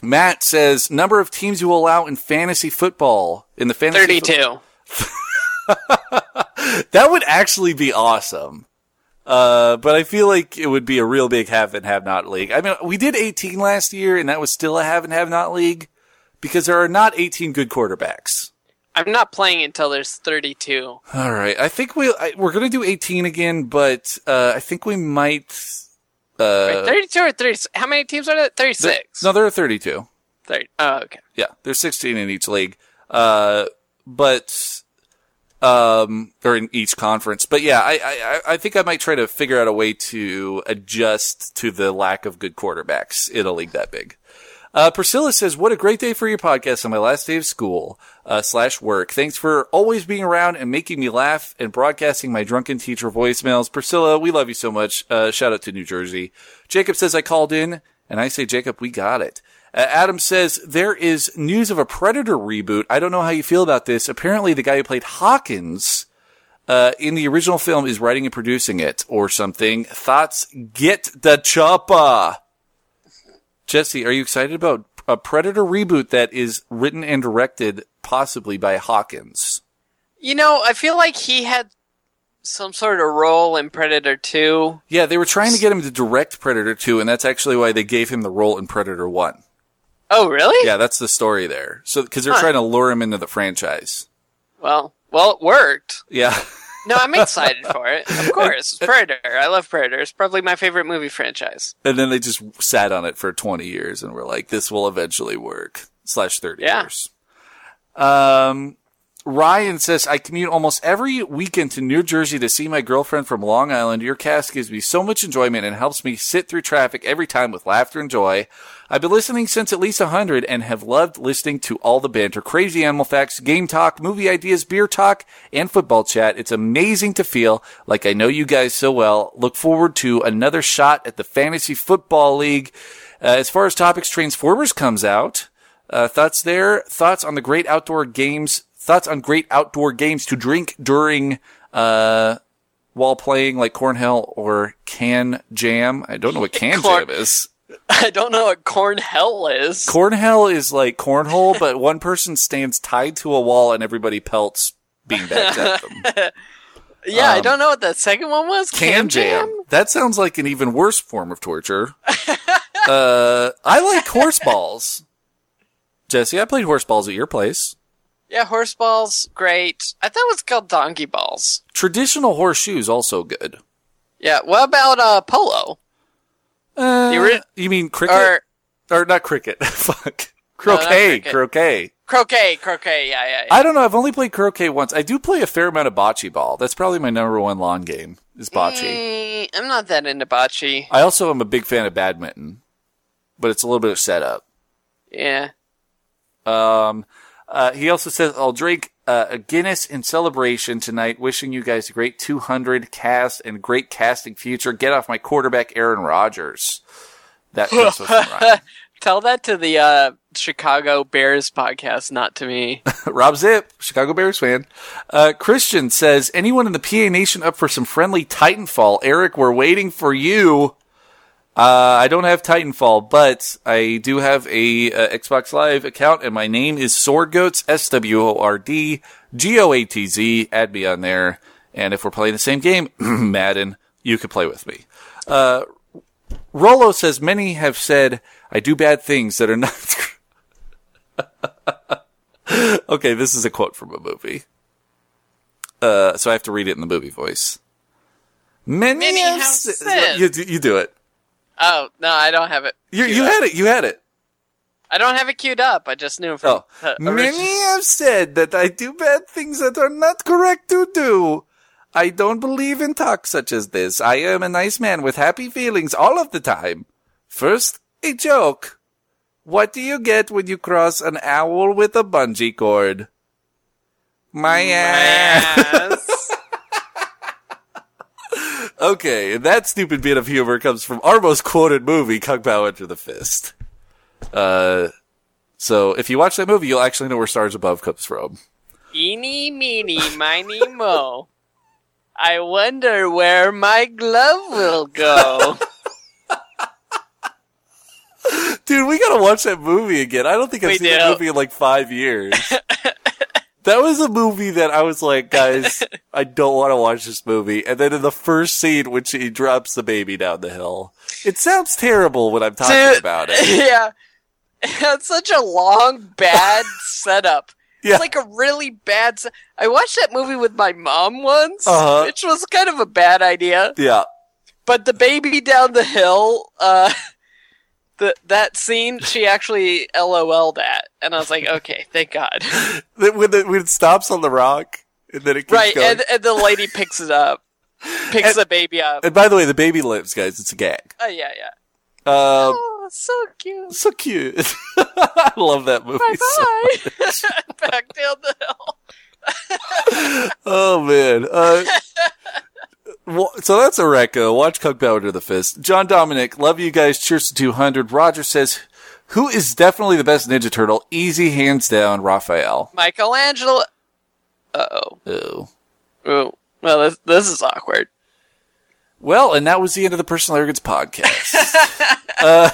Matt says, number of teams you will allow in fantasy football. In the fantasy thirty-two. Fo- that would actually be awesome. Uh, but I feel like it would be a real big have and have not league. I mean, we did eighteen last year, and that was still a have and have not league because there are not eighteen good quarterbacks. I'm not playing until there's thirty-two. All right. I think we, I, we're going to do eighteen again, but, uh, I think we might, uh, Wait, thirty-two or thirty? How many teams are there? thirty-six. Th- no, there are thirty-two. thirty. Oh, okay. Yeah. There's sixteen in each league. Uh, but, um, or in each conference. But yeah, I, I, I think I might try to figure out a way to adjust to the lack of good quarterbacks in a league that big. Uh, Priscilla says, what a great day for your podcast on my last day of school, uh, slash work. Thanks for always being around and making me laugh and broadcasting my drunken teacher voicemails. Priscilla, we love you so much. Uh, shout out to New Jersey. Jacob says, I called in, and I say, Jacob, we got it. Uh, Adam says, there is news of a Predator reboot. I don't know how you feel about this. Apparently the guy who played Hawkins, uh, in the original film is writing and producing it or something. Thoughts? Get the chopper. Jesse, are you excited about a Predator reboot that is written and directed possibly by Hawkins? You know, I feel like he had some sort of role in Predator two. Yeah, they were trying to get him to direct Predator two, and that's actually why they gave him the role in Predator one. Oh, really? Yeah, that's the story there. So, because they're Huh. trying to lure him into the franchise. Well, well, it worked. Yeah. No, I'm excited for it. Of course. Predator. I love Predator. It's probably my favorite movie franchise. And then they just sat on it for twenty years and were like, this will eventually work. Slash thirty Yeah. years. Um, Ryan says, I commute almost every weekend to New Jersey to see my girlfriend from Long Island. Your cast gives me so much enjoyment and helps me sit through traffic every time with laughter and joy. I've been listening since at least one hundred and have loved listening to all the banter, crazy animal facts, game talk, movie ideas, beer talk, and football chat. It's amazing to feel like I know you guys so well. Look forward to another shot at the Fantasy Football League. Uh, as far as topics, Transformers comes out. Uh, thoughts there? Thoughts on the great outdoor games? Thoughts on great outdoor games to drink during, uh, while playing like Cornhole or Can Jam? I don't know what Can Corn- Jam is. I don't know what Cornhole is. Cornhole is like cornhole, but one person stands tied to a wall and everybody pelts beanbags at them. Yeah, Um, I don't know what the second one was. Can Cam Jam. That sounds like an even worse form of torture. uh, I like horse balls. Jesse, I played horse balls at your place. Yeah, horse balls, great. I thought it was called donkey balls. Traditional horseshoes, also good. Yeah, what about uh, polo? Uh, The ori- you mean cricket? Or Or not cricket. Fuck. No, not Croquet. cricket. Croquet. croquet, croquet, yeah, yeah, yeah. I don't know. I've only played croquet once. I do play a fair amount of bocce ball. That's probably my number one lawn game, is bocce. Mm, I'm not that into bocce. I also am a big fan of badminton, but it's a little bit of setup. Yeah. Um, uh, he also says, I'll drink uh, a Guinness in celebration tonight. Wishing you guys a great two hundred cast and great casting future. Get off my quarterback, Aaron Rodgers. That comes with Ryan. Tell that to the uh, Chicago Bears podcast, not to me. Rob Zip, Chicago Bears fan. Uh, Christian says, anyone in the P A Nation up for some friendly Titanfall? Eric, we're waiting for you. Uh, I don't have Titanfall, but I do have a uh, Xbox Live account, and my name is Swordgoats, S W O R D G O A T Z. Add me on there. And if we're playing the same game, Madden, you could play with me. Uh, Rolo says, many have said, I do bad things that are not... Okay, this is a quote from a movie. Uh, so I have to read it in the movie voice. Many, Many have have said... said. You, do- you do it. Oh, no, I don't have it. You, queued you up. had it. You had it. I don't have it queued up. I just knew from... Oh. uh, Many origi- have said that I do bad things that are not correct to do. I don't believe in talk such as this. I am a nice man with happy feelings all of the time. First, a joke. What do you get when you cross an owl with a bungee cord? My ass. Okay, and that stupid bit of humor comes from our most quoted movie, Kung Pao Enter the Fist. Uh, so if you watch that movie, you'll actually know where Stars Above comes from. Eeny, meeny, miny, mo. I wonder where my glove will go. Dude, we gotta watch that movie again. I don't think I've We seen do. that movie in like five years. That was a movie that I was like, guys, I don't want to watch this movie. And then in the first scene, when she drops the baby down the hill, it sounds terrible when I'm talking Dude, about it. Yeah. It's such a long, bad setup. Yeah. It's like a really bad se- I watched that movie with my mom once, Uh-huh. which was kind of a bad idea. Yeah. But the baby down the hill, uh, the, that scene, she actually LOL'd at. And I was like, okay, thank God. Then when, the, when it stops on the rock, and then it keeps Right, going. and, and the lady picks it up. Picks And- the baby up. And by the way, the baby lives, guys. It's a gag. Oh, yeah, yeah. Um, Oh, so cute. so cute. I love that movie so Bye-bye. Back down the hill. Oh, man. Uh, well, so that's a Recco. Watch Kung Pao Under the Fist. John Dominic, love you guys. Cheers to two hundred. Roger says, who is definitely the best Ninja Turtle? Easy, hands down, Raphael. Michelangelo. Uh-oh. Oh. Oh. Well, this, this is awkward. Well, and that was the end of the Personal Arrogance podcast. uh,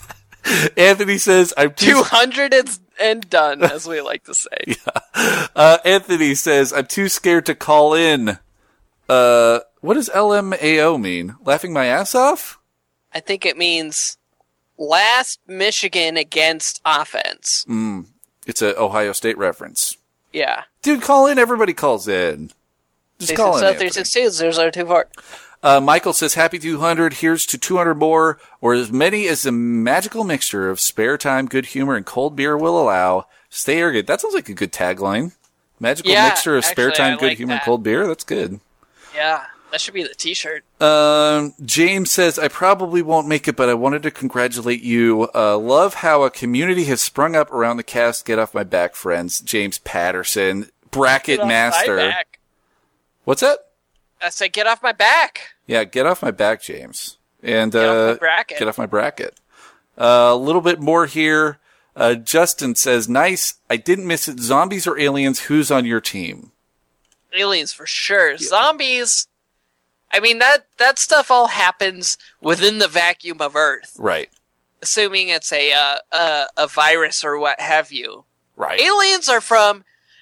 Anthony says, I'm too... two hundred is, and done, as we like to say. Yeah. Uh, Anthony says, I'm too scared to call in. Uh, what does L M A O mean? Laughing my ass off? I think it means last Michigan against offense. Mm, it's a Ohio State reference. Yeah. Dude, call in. Everybody calls in. Just call in, Anthony. three six two, zero zero two four. Uh, Michael says, happy two hundred. Here's to two hundred more, or as many as the magical mixture of spare time, good humor, and cold beer will allow. Stay arrogant. That sounds like a good tagline. Magical Yeah, mixture of spare actually, time, I good like humor, and that. cold beer. That's good. Yeah. That should be the t-shirt. Um, James says, I probably won't make it, but I wanted to congratulate you. Uh, love how a community has sprung up around the cast. Get off my back, friends. James Patterson, bracket Get off my master. back. What's that? I said, get off my back. Yeah, get off my back, James. And, Get uh, off my bracket. Get off my bracket. Uh, a little bit more here. Uh, Justin says, nice. I didn't miss it. Zombies or aliens? Who's on your team? Aliens for sure. Zombies. I mean, that, that stuff all happens within the vacuum of Earth. Right. Assuming it's a, uh, a, a virus or what have you. Right. Aliens are from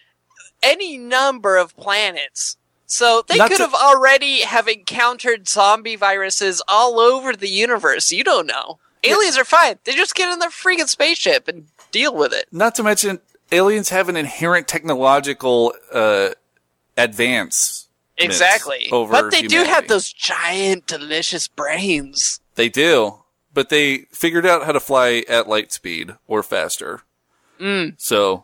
any number of planets. So they Not could to- have already have encountered zombie viruses all over the universe. You don't know. Aliens are fine. They just get in their freaking spaceship and deal with it. Not to mention, aliens have an inherent technological, uh, advance. Exactly. Over But they do humanity. have those giant, delicious brains. They do, but they figured out how to fly at light speed or faster. Mm. So,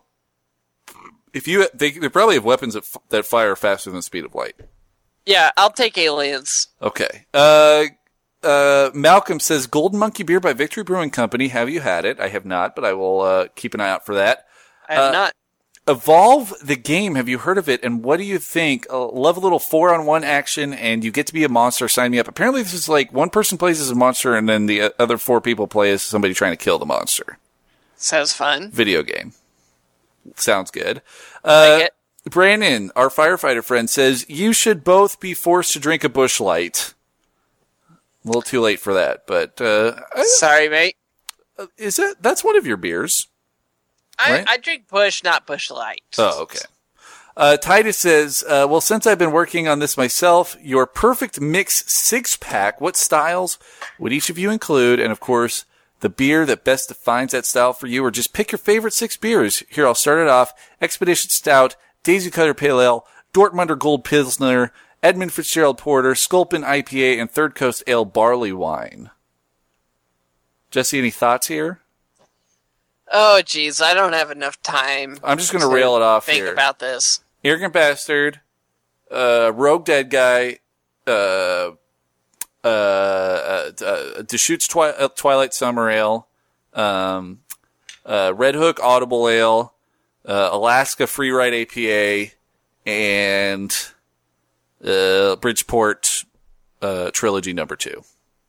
if you, they, they probably have weapons that, f- that fire faster than the speed of light. Yeah, I'll take aliens. Okay. Uh, uh, Malcolm says, Golden Monkey Beer by Victory Brewing Company. Have you had it? I have not, but I will, uh, keep an eye out for that. I have Uh, not. Evolve the game. Have you heard of it? And what do you think? Uh, love a little four on one action and you get to be a monster. Sign me up. Apparently this is like one person plays as a monster and then the uh, other four people play as somebody trying to kill the monster. Sounds fun. Video game. Sounds good. Uh, Like it. Brandon, our firefighter friend, says you should both be forced to drink a Busch Light. A little too late for that, but, uh, I- Sorry, mate. is it? That's one of your beers. I, Right? I drink Bush, not Bush Light. Oh, okay. Uh, Titus says, uh, well, since I've been working on this myself, your perfect mix six pack, what styles would each of you include? And of course, the beer that best defines that style for you, or just pick your favorite six beers. Here, I'll start it off. Expedition Stout, Daisy Cutter Pale Ale, Dortmunder Gold Pilsner, Edmund Fitzgerald Porter, Sculpin I P A, and Third Coast Ale Barley Wine. Jesse, any thoughts here? Oh, jeez, I don't have enough time. I'm just going to rail it off Think here. about this. Arrogant Bastard, uh, Rogue Dead Guy, uh, uh, uh, uh Deschutes Twi- uh, Twilight Summer Ale, um, uh, Red Hook Audible Ale, uh, Alaska Freeride A P A, and, uh, Bridgeport, uh, Trilogy number two.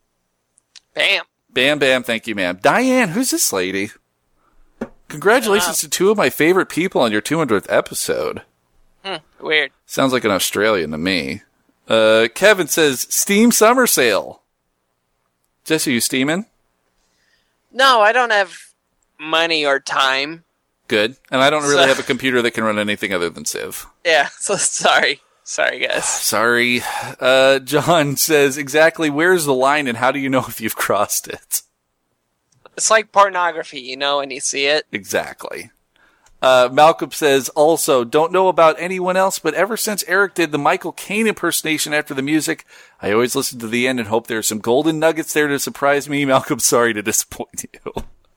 Bam. Bam, bam, thank you, ma'am. Diane, who's this lady? Congratulations to two of my favorite people on your two hundredth episode. Hmm, weird. Sounds like an Australian to me. Uh, Kevin says, Steam Summer Sale. Jesse, you steaming? No, I don't have money or time. Good. And I don't really So- have a computer that can run anything other than Civ. Yeah, so sorry. Sorry, guys. Sorry. Uh, John says, exactly where's the line and how do you know if you've crossed it? It's like pornography, you know, when you see it. Exactly. Uh, Malcolm says, also, don't know about anyone else, but ever since Eric did the Michael Caine impersonation after the music, I always listen to the end and hope there's some golden nuggets there to surprise me. Malcolm, sorry to disappoint you.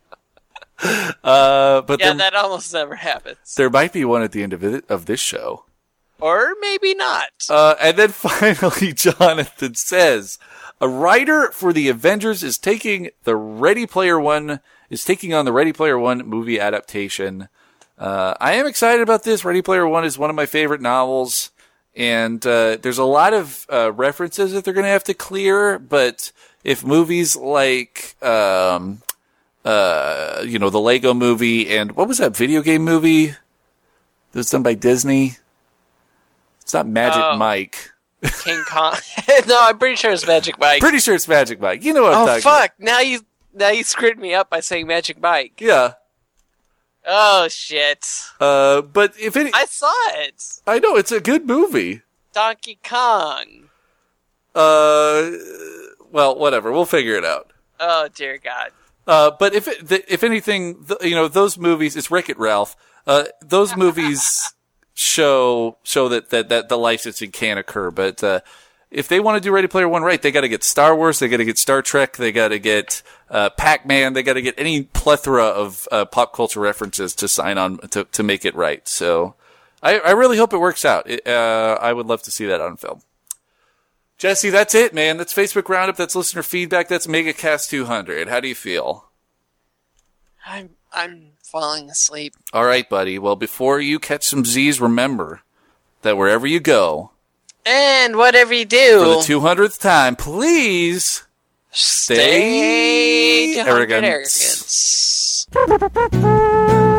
uh, but Yeah, there, that almost never happens. there might be one at the end of it, of this show. Or maybe not. Uh, and then finally, Jonathan says, a writer for the Avengers is taking the Ready Player One, is taking on the Ready Player One movie adaptation. Uh, I am excited about this. Ready Player One is one of my favorite novels, and uh, there's a lot of uh, references that they're going to have to clear. But if movies like, um, uh, you know, the Lego Movie and what was that video game movie that was done by Disney? It's not Magic Oh. Mike. King Kong. No, I'm pretty sure it's Magic Mike. Pretty sure it's Magic Mike. You know what I'm oh talking fuck! Now you now you screwed me up by saying Magic Mike. about. Oh shit! Yeah. Uh, but if any, I saw it. I know it's a good movie. Donkey Kong. Uh, well, whatever. We'll figure it out. Oh dear God. Uh, but if it, th- if anything, th- you know, those movies, it's Wreck-It Ralph. Uh, those movies show show that, that, that the licensing can occur. But uh, if they want to do Ready Player One right, they got to get Star Wars, they got to get Star Trek, they got to get uh, Pac-Man, they got to get any plethora of uh, pop culture references to sign on to to make it right. So I, I really hope it works out. It, uh, I would love to see that on film. Jesse, that's it, man. That's Facebook Roundup. That's listener feedback. That's MegaCast two hundred. How do you feel? I'm I'm falling asleep. All right, buddy. Well, before you catch some Z's, remember that wherever you go, And whatever you do, for the two hundredth time, please stay stay arrogant. arrogant. arrogance.